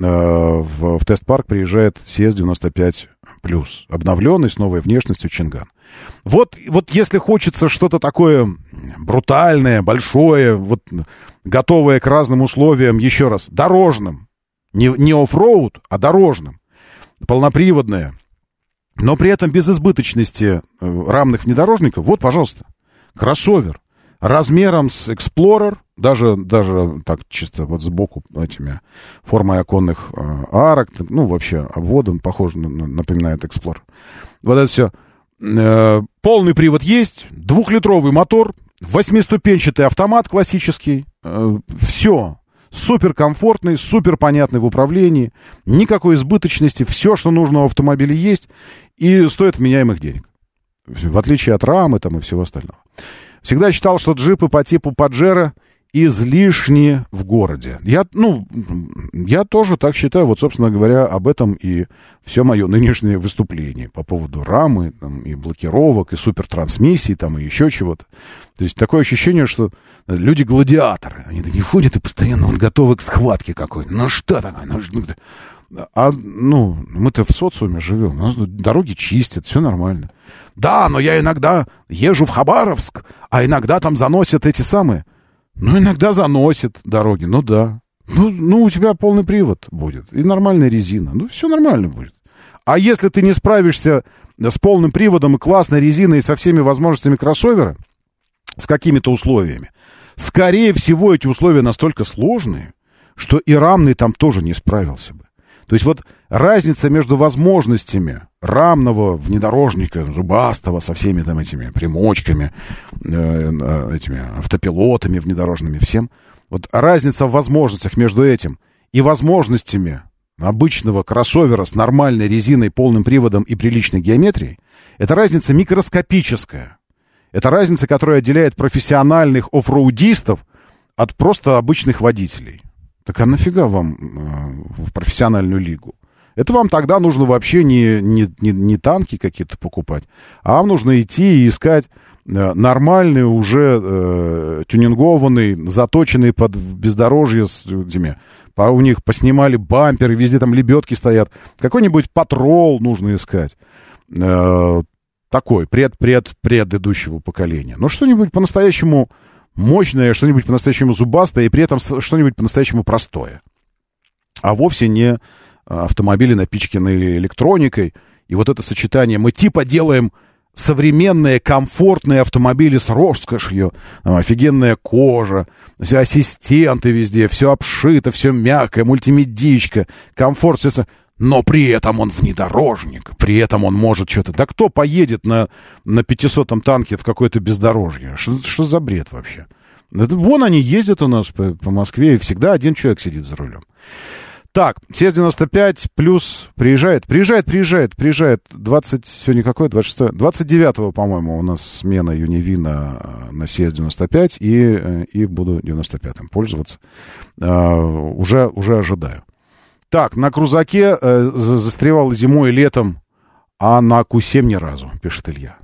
в тест-парк приезжает CS95+, обновленный, с новой внешностью Чинган. Вот если хочется что-то такое брутальное, большое, вот готовое к разным условиям, еще раз, дорожным, не оффроуд, а дорожным, полноприводное, но при этом без избыточности рамных внедорожников, вот, пожалуйста, кроссовер. Размером с Explorer, даже так чисто вот сбоку этими формой оконных арок, ну, вообще обводом, похоже, напоминает Explorer. Вот это все. Полный привод есть, 2-литровый мотор, 8-ступенчатый автомат классический. Все. Супер комфортный, супер понятный в управлении, никакой избыточности, все, что нужно у автомобиля есть, и стоит вменяемых денег. В отличие от рамы там и всего остального. Всегда считал, что джипы по типу Паджеро излишни в городе. Я тоже так считаю. Вот, собственно говоря, об этом и все мое нынешнее выступление по поводу рамы, там, и блокировок, и супертрансмиссий, там, и еще чего-то. То есть такое ощущение, что люди-гладиаторы. Они такие ходят и постоянно вот готовы к схватке какой-то. Ну что такое? Мы-то в социуме живем. У нас дороги чистят, все нормально. Да, но я иногда езжу в Хабаровск, а иногда там заносят эти самые. Ну, иногда заносят дороги, ну да. Ну, у тебя полный привод будет. И нормальная резина. Ну, все нормально будет. А если ты не справишься с полным приводом и классной резиной, и со всеми возможностями кроссовера, с какими-то условиями, скорее всего, эти условия настолько сложные, что и рамный там тоже не справился бы. То есть вот разница между возможностями рамного внедорожника, зубастого, со всеми там этими примочками, этими автопилотами внедорожными, всем. Вот разница в возможностях между этим и возможностями обычного кроссовера с нормальной резиной, полным приводом и приличной геометрией, это разница микроскопическая. Это разница, которая отделяет профессиональных оффроудистов от просто обычных водителей. Так а нафига вам в профессиональную лигу? Это вам тогда нужно вообще не танки какие-то покупать, а вам нужно идти и искать нормальный, уже тюнингованный, заточенный под бездорожье с этими. У них поснимали бамперы, везде там лебедки стоят. Какой-нибудь патрол нужно искать. Такой, предыдущего поколения. Но что-нибудь по-настоящему мощное, что-нибудь по-настоящему зубастое и при этом что-нибудь по-настоящему простое. А вовсе не автомобили, напичканные электроникой. И вот это сочетание. Мы типа делаем современные, комфортные автомобили с роскошью, офигенная кожа, все ассистенты везде, все обшито, все мягкое, мультимедичка, комфорт, все. Но при этом он внедорожник, при этом он может что-то... Да кто поедет на 500-м танке в какое-то бездорожье? Что за бред вообще? Вон они ездят у нас по Москве, и всегда один человек сидит за рулем. Так, СЕС-95 плюс приезжает 20, сегодня какое, 26, 29-го, по-моему, у нас смена Юнивина на СЕС-95, и буду 95-м пользоваться. Уже ожидаю. Так, на крузаке застревал зимой и летом, а на Q7 ни разу, пишет Илья.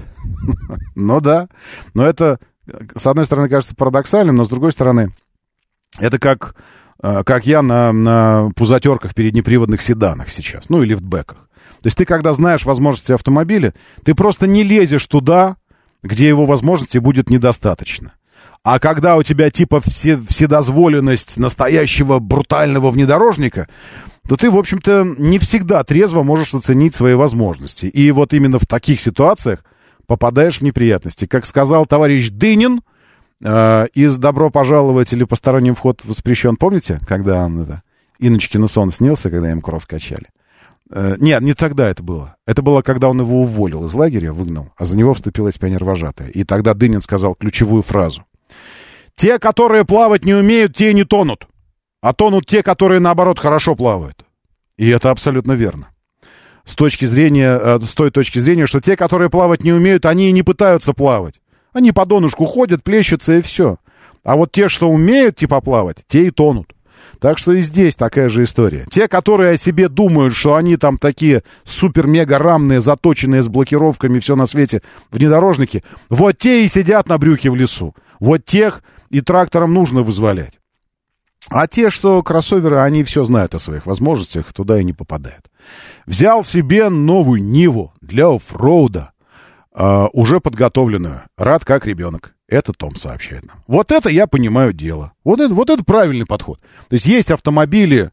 Ну да, но это, с одной стороны, кажется парадоксальным, но с другой стороны, это как я на пузатерках переднеприводных седанах сейчас, ну и лифтбеках. То есть ты, когда знаешь возможности автомобиля, ты просто не лезешь туда, где его возможностей будет недостаточно. А когда у тебя типа вседозволенность настоящего брутального внедорожника, то ты, в общем-то, не всегда трезво можешь оценить свои возможности. И вот именно в таких ситуациях попадаешь в неприятности. Как сказал товарищ Дынин из «Добро пожаловать» или «Посторонним вход воспрещен». Помните, когда он Инночкину сон снился, когда им кровь качали? Нет, не тогда это было. Это было, когда он его уволил из лагеря, выгнал, а за него вступилась пионервожатая. И тогда Дынин сказал ключевую фразу. «Те, которые плавать не умеют, те не тонут. А тонут те, которые, наоборот, хорошо плавают». И это абсолютно верно. С той точки зрения, что те, которые плавать не умеют, они и не пытаются плавать. Они по донышку ходят, плещутся и все. А вот те, что умеют типа плавать, те и тонут. Так что и здесь такая же история. Те, которые о себе думают, что они там такие супер-мега-рамные, заточенные с блокировками, все на свете, внедорожники, вот те и сидят на брюхе в лесу. Вот тех и трактором нужно вызволять. А те, что кроссоверы, они все знают о своих возможностях, туда и не попадают. Взял себе новую Ниву для оффроуда, уже подготовленную. Рад как ребенок. Это Том сообщает нам. Вот это я понимаю дело. Вот это правильный подход. То есть есть автомобили,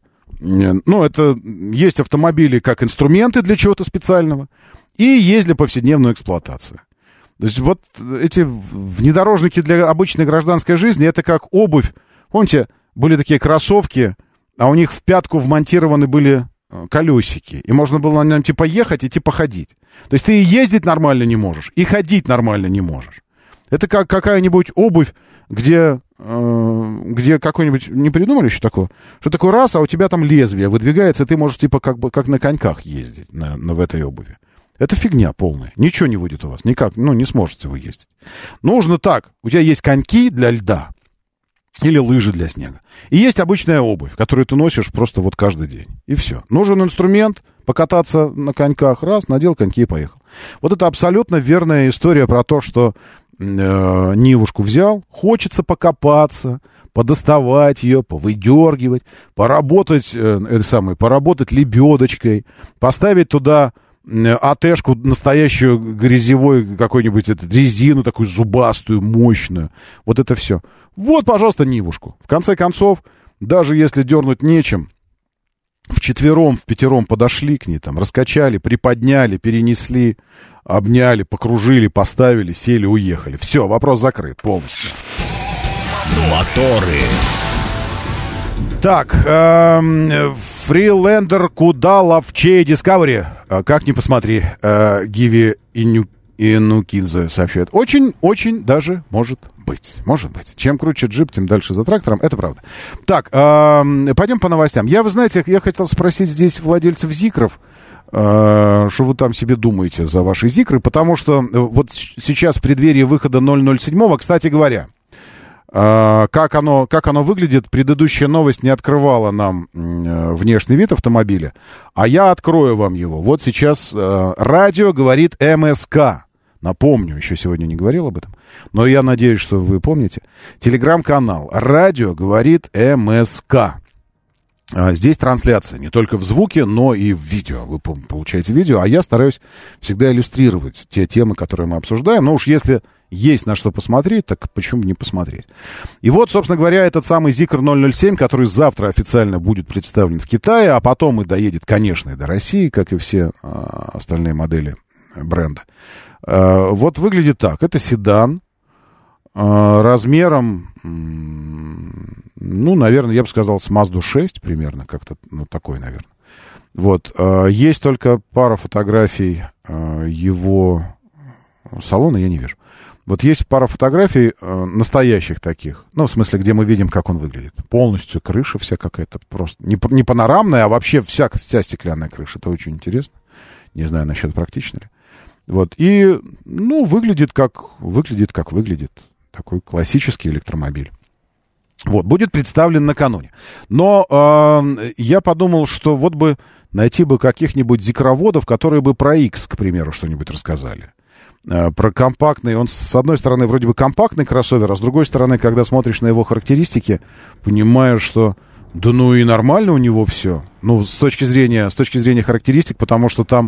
есть автомобили как инструменты для чего-то специального, и есть для повседневной эксплуатации. То есть вот эти внедорожники для обычной гражданской жизни, это как обувь. Помните, были такие кроссовки, а у них в пятку вмонтированы были колесики. И можно было на нем типа ехать и типа ходить. То есть ты и ездить нормально не можешь, и ходить нормально не можешь. Это как какая-нибудь обувь, где какой-нибудь... Не придумали еще такое? Что такое раз, а у тебя там лезвие выдвигается, и ты можешь типа как на коньках ездить в этой обуви. Это фигня полная. Ничего не выйдет у вас. Никак, не сможете вы ездить. Нужно так. У тебя есть коньки для льда или лыжи для снега. И есть обычная обувь, которую ты носишь просто вот каждый день. И все. Нужен инструмент, покататься на коньках. Раз, надел коньки и поехал. Вот это абсолютно верная история про то, что Нивушку взял, хочется покопаться, подоставать ее, повыдергивать, поработать лебедочкой, поставить туда АТшку настоящую грязевой какой-нибудь резину такую зубастую, мощную. Вот это все. Вот, пожалуйста, Нивушку. В конце концов, даже если дернуть нечем, вчетвером, впятером подошли к ней, там, раскачали, приподняли, перенесли, обняли, покружили, поставили, сели, уехали. Все, вопрос закрыт полностью. Моторы. Так, Фрилендер куда ловчее Discovery. Как ни посмотри, Гиви Инукидзе сообщает. Очень даже может быть. Может быть. Чем круче джип, тем дальше за трактором. Это правда. Так, пойдем по новостям. Вы знаете, я хотел спросить здесь владельцев Зикров, что вы там себе думаете за ваши Зикры, потому что вот сейчас в преддверии выхода 007, кстати говоря, как оно выглядит, предыдущая новость не открывала нам внешний вид автомобиля, а я открою вам его. Вот сейчас радио говорит МСК. Напомню, еще сегодня не говорил об этом, но я надеюсь, что вы помните. Телеграм-канал «Радио говорит МСК». Здесь трансляция не только в звуке, но и в видео. Вы получаете видео, а я стараюсь всегда иллюстрировать те темы, которые мы обсуждаем. Но уж если есть на что посмотреть, так почему бы не посмотреть? И вот, собственно говоря, этот самый Zikr 007, который завтра официально будет представлен в Китае, а потом и доедет, конечно, и до России, как и все остальные модели бренда. Вот выглядит так. Это седан размером, ну, наверное, я бы сказал, с Mazda 6 примерно, как-то, ну, такой, наверное. Вот. Есть только пара фотографий его салона, я не вижу. Вот есть пара фотографий настоящих таких, ну, в смысле, где мы видим, как он выглядит. Полностью крыша вся какая-то просто, не панорамная, а вообще вся стеклянная крыша. Это очень интересно. Не знаю, насчет практично ли. Вот. И, ну, выглядит как выглядит. Такой классический электромобиль. Вот, будет представлен накануне. Но я подумал, что вот бы найти бы каких-нибудь зикроводов, которые бы про X, к примеру, что-нибудь рассказали. Про компактный, он с одной стороны вроде бы компактный кроссовер, а с другой стороны, когда смотришь на его характеристики, понимаешь, что да ну и нормально у него все. Ну, с точки зрения характеристик, потому что там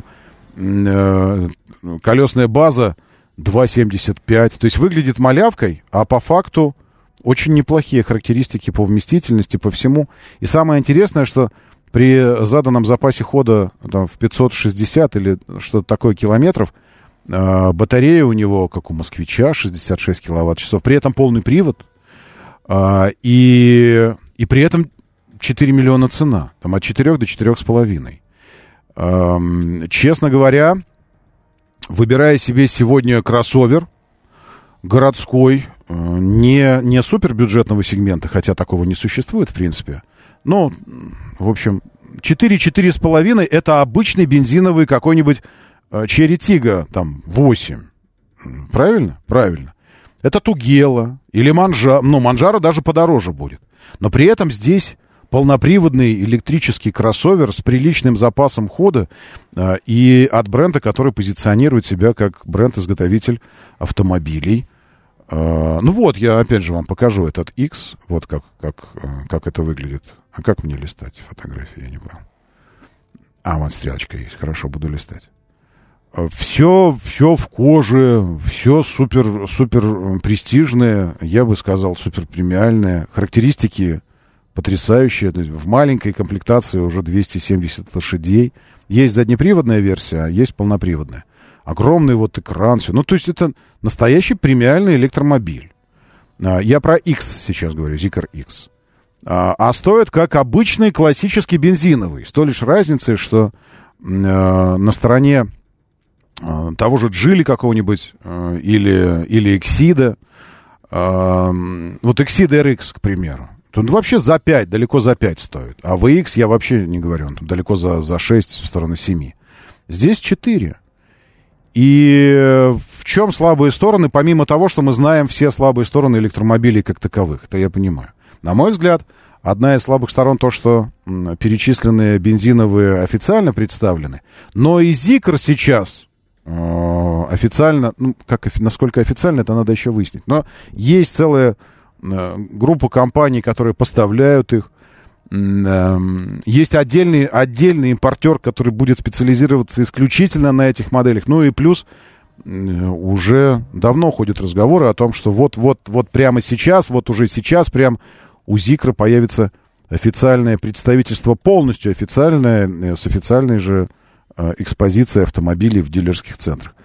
колесная база 2,75. То есть выглядит малявкой, а по факту очень неплохие характеристики по вместительности, по всему. И самое интересное, что при заданном запасе хода там, в 560 или что-то такое километров, батарея у него, как у москвича, 66 киловатт-часов. При этом полный привод. И при этом 4 миллиона цена. Там от 4 до 4,5. Честно говоря, выбирая себе сегодня кроссовер городской, не супербюджетного сегмента, хотя такого не существует, в принципе. Ну, в общем, 4-4,5 это обычный бензиновый какой-нибудь Cherry Tiggo, там, 8. Правильно? Правильно. Это Тугела или Манжаро. Ну, Манжаро даже подороже будет. Но при этом здесь полноприводный электрический кроссовер с приличным запасом хода и от бренда, который позиционирует себя как бренд-изготовитель автомобилей. Ну вот, я опять же вам покажу этот X. Вот как это выглядит. А как мне листать фотографии? Я не понял. Вот стрелочка есть. Хорошо, буду листать. Все в коже, все супер престижное, я бы сказал, супер премиальное. Характеристики потрясающие. В маленькой комплектации уже 270 лошадей. Есть заднеприводная версия, а есть полноприводная. Огромный вот экран, все. Ну, то есть это настоящий премиальный электромобиль. Я про X сейчас говорю, Zikr X. А стоит как обычный классический бензиновый. С той лишь разницей, что на стороне того же Джили какого-нибудь или Exida. Вот Exida RX, к примеру. Тут вообще за 5, далеко за 5 стоит. А VX я вообще не говорю, он там далеко за 6 в сторону 7. Здесь 4. И в чем слабые стороны, помимо того, что мы знаем все слабые стороны электромобилей как таковых, это я понимаю. На мой взгляд, одна из слабых сторон то, что перечисленные бензиновые официально представлены. Но и Zikr сейчас официально, ну, насколько официально, это надо еще выяснить. Но есть целая группа компаний, которые поставляют их. Есть отдельный импортер, который будет специализироваться исключительно на этих моделях. Ну и плюс уже давно ходят разговоры о том, что вот прямо сейчас, вот уже сейчас прям у Zikr появится официальное представительство, полностью официальное, с официальной же экспозицией автомобилей в дилерских центрах.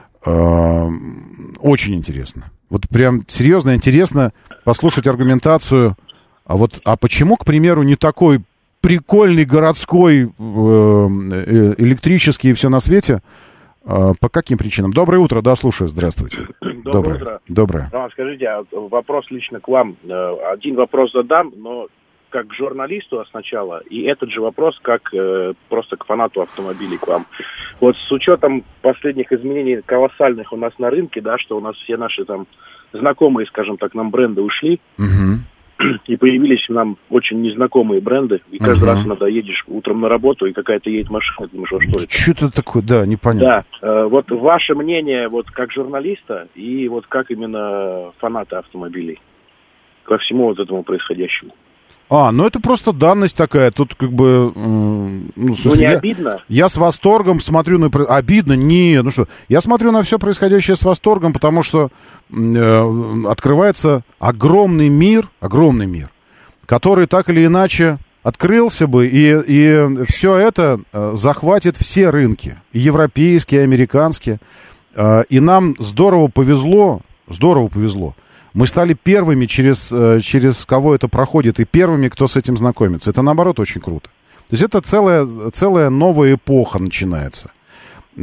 Очень интересно. Вот прям серьезно интересно послушать аргументацию. А почему, к примеру, не такой прикольный городской, электрический и все на свете? По каким причинам? Доброе утро, да, слушаю, здравствуйте. Доброе утро. Доброе. Скажите, вопрос лично к вам. Один вопрос задам, но как к журналисту сначала, и этот же вопрос как просто к фанату автомобилей к вам. Вот с учетом последних изменений колоссальных у нас на рынке, да, что у нас все наши там знакомые, скажем так, нам бренды ушли, и появились нам очень незнакомые бренды, и каждый раз иногда едешь утром на работу, и какая-то едет машина, думаешь, что это? Что-то такое, да, непонятно. Да, вот ваше мнение, вот как журналиста, и вот как именно фаната автомобилей ко всему вот этому происходящему. Ну это просто данность такая. Тут как бы... не обидно? Я с восторгом смотрю на... Обидно? Не, ну что... Я смотрю на все происходящее с восторгом, потому что открывается огромный мир, который так или иначе открылся бы, и все это захватит все рынки, и европейские, и американские. И нам здорово повезло. Мы стали первыми, через кого это проходит, и первыми, кто с этим знакомится. Это, наоборот, очень круто. То есть это целая новая эпоха начинается. И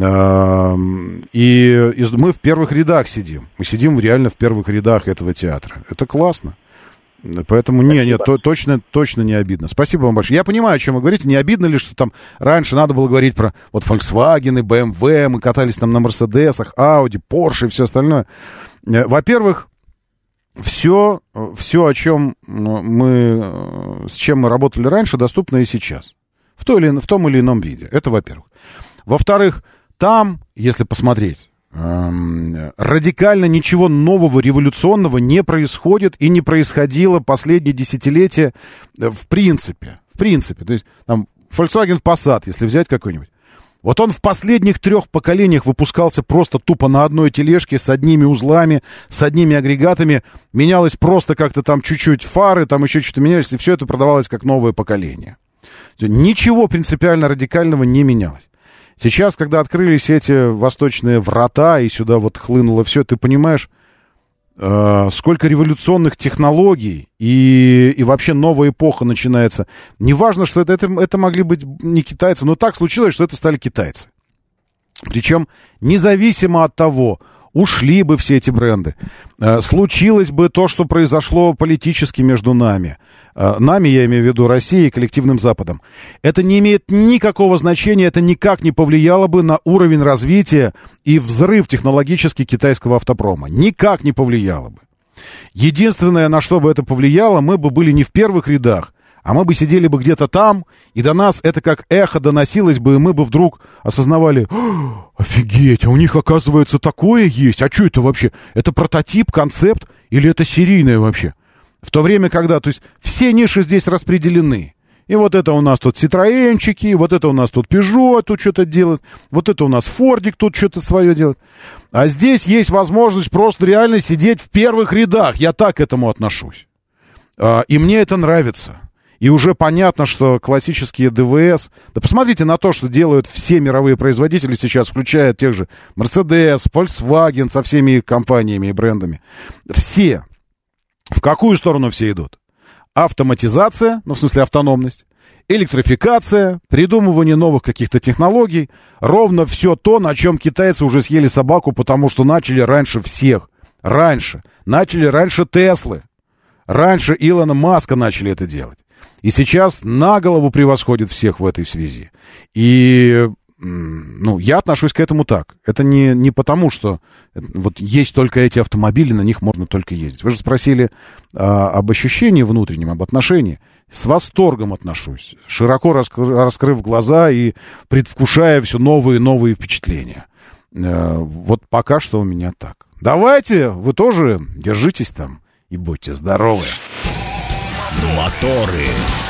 мы в первых рядах сидим. Мы сидим реально в первых рядах этого театра. Это классно. Поэтому точно не обидно. Спасибо вам большое. Я понимаю, о чем вы говорите. Не обидно ли, что там раньше надо было говорить про вот Volkswagen, BMW, мы катались там на Мерседесах, Audi, Porsche и все остальное. Во-первых, все, о чем с чем мы работали раньше, доступно и сейчас. В том или ином виде. Это во-первых. Во-вторых, там, если посмотреть, радикально ничего нового, революционного не происходит и не происходило последние десятилетия в принципе. То есть там Volkswagen Passat, если взять какой-нибудь. Вот он в последних 3 поколениях выпускался просто тупо на одной тележке с одними узлами, с одними агрегатами. Менялось просто как-то там чуть-чуть фары, там еще что-то менялось, и все это продавалось как новое поколение. Ничего принципиально радикального не менялось. Сейчас, когда открылись эти восточные врата, и сюда вот хлынуло все, ты понимаешь, сколько революционных технологий, и вообще новая эпоха начинается. Неважно, что это могли быть не китайцы, но так случилось, что это стали китайцы. Причем независимо от того, ушли бы все эти бренды, случилось бы то, что произошло политически между нами. Нами, я имею в виду Россией и коллективным Западом. Это не имеет никакого значения, это никак не повлияло бы на уровень развития и взрыв технологический китайского автопрома. Никак не повлияло бы. Единственное, на что бы это повлияло, мы бы были не в первых рядах, а мы бы сидели бы где-то там, и до нас это как эхо доносилось бы, и мы бы вдруг осознавали: офигеть, а у них, оказывается, такое есть. А что это вообще? Это прототип, концепт или это серийное вообще? В то время, когда, то есть, все ниши здесь распределены. И вот это у нас тут Citroёнчики, вот это у нас тут Peugeot тут что-то делает, вот это у нас Фордик тут что-то свое делает. А здесь есть возможность просто реально сидеть в первых рядах. Я так к этому отношусь. И мне это нравится. И уже понятно, что классические ДВС... Да посмотрите на то, что делают все мировые производители сейчас, включая тех же Mercedes, Volkswagen со всеми их компаниями и брендами. Все. В какую сторону все идут? Автоматизация, ну, в смысле автономность, электрификация, придумывание новых каких-то технологий. Ровно все то, на чем китайцы уже съели собаку, потому что начали раньше всех. Начали раньше Теслы. Раньше Илона Маска начали это делать. И сейчас на голову превосходит всех в этой связи. И, я отношусь к этому так. Это не потому, что вот есть только эти автомобили, на них можно только ездить. Вы же спросили об ощущении внутреннем, об отношении. С восторгом отношусь, широко раскрыв глаза и предвкушая все новые и новые впечатления. Вот пока что у меня так. Давайте, вы тоже держитесь там и будьте здоровы. Моторы.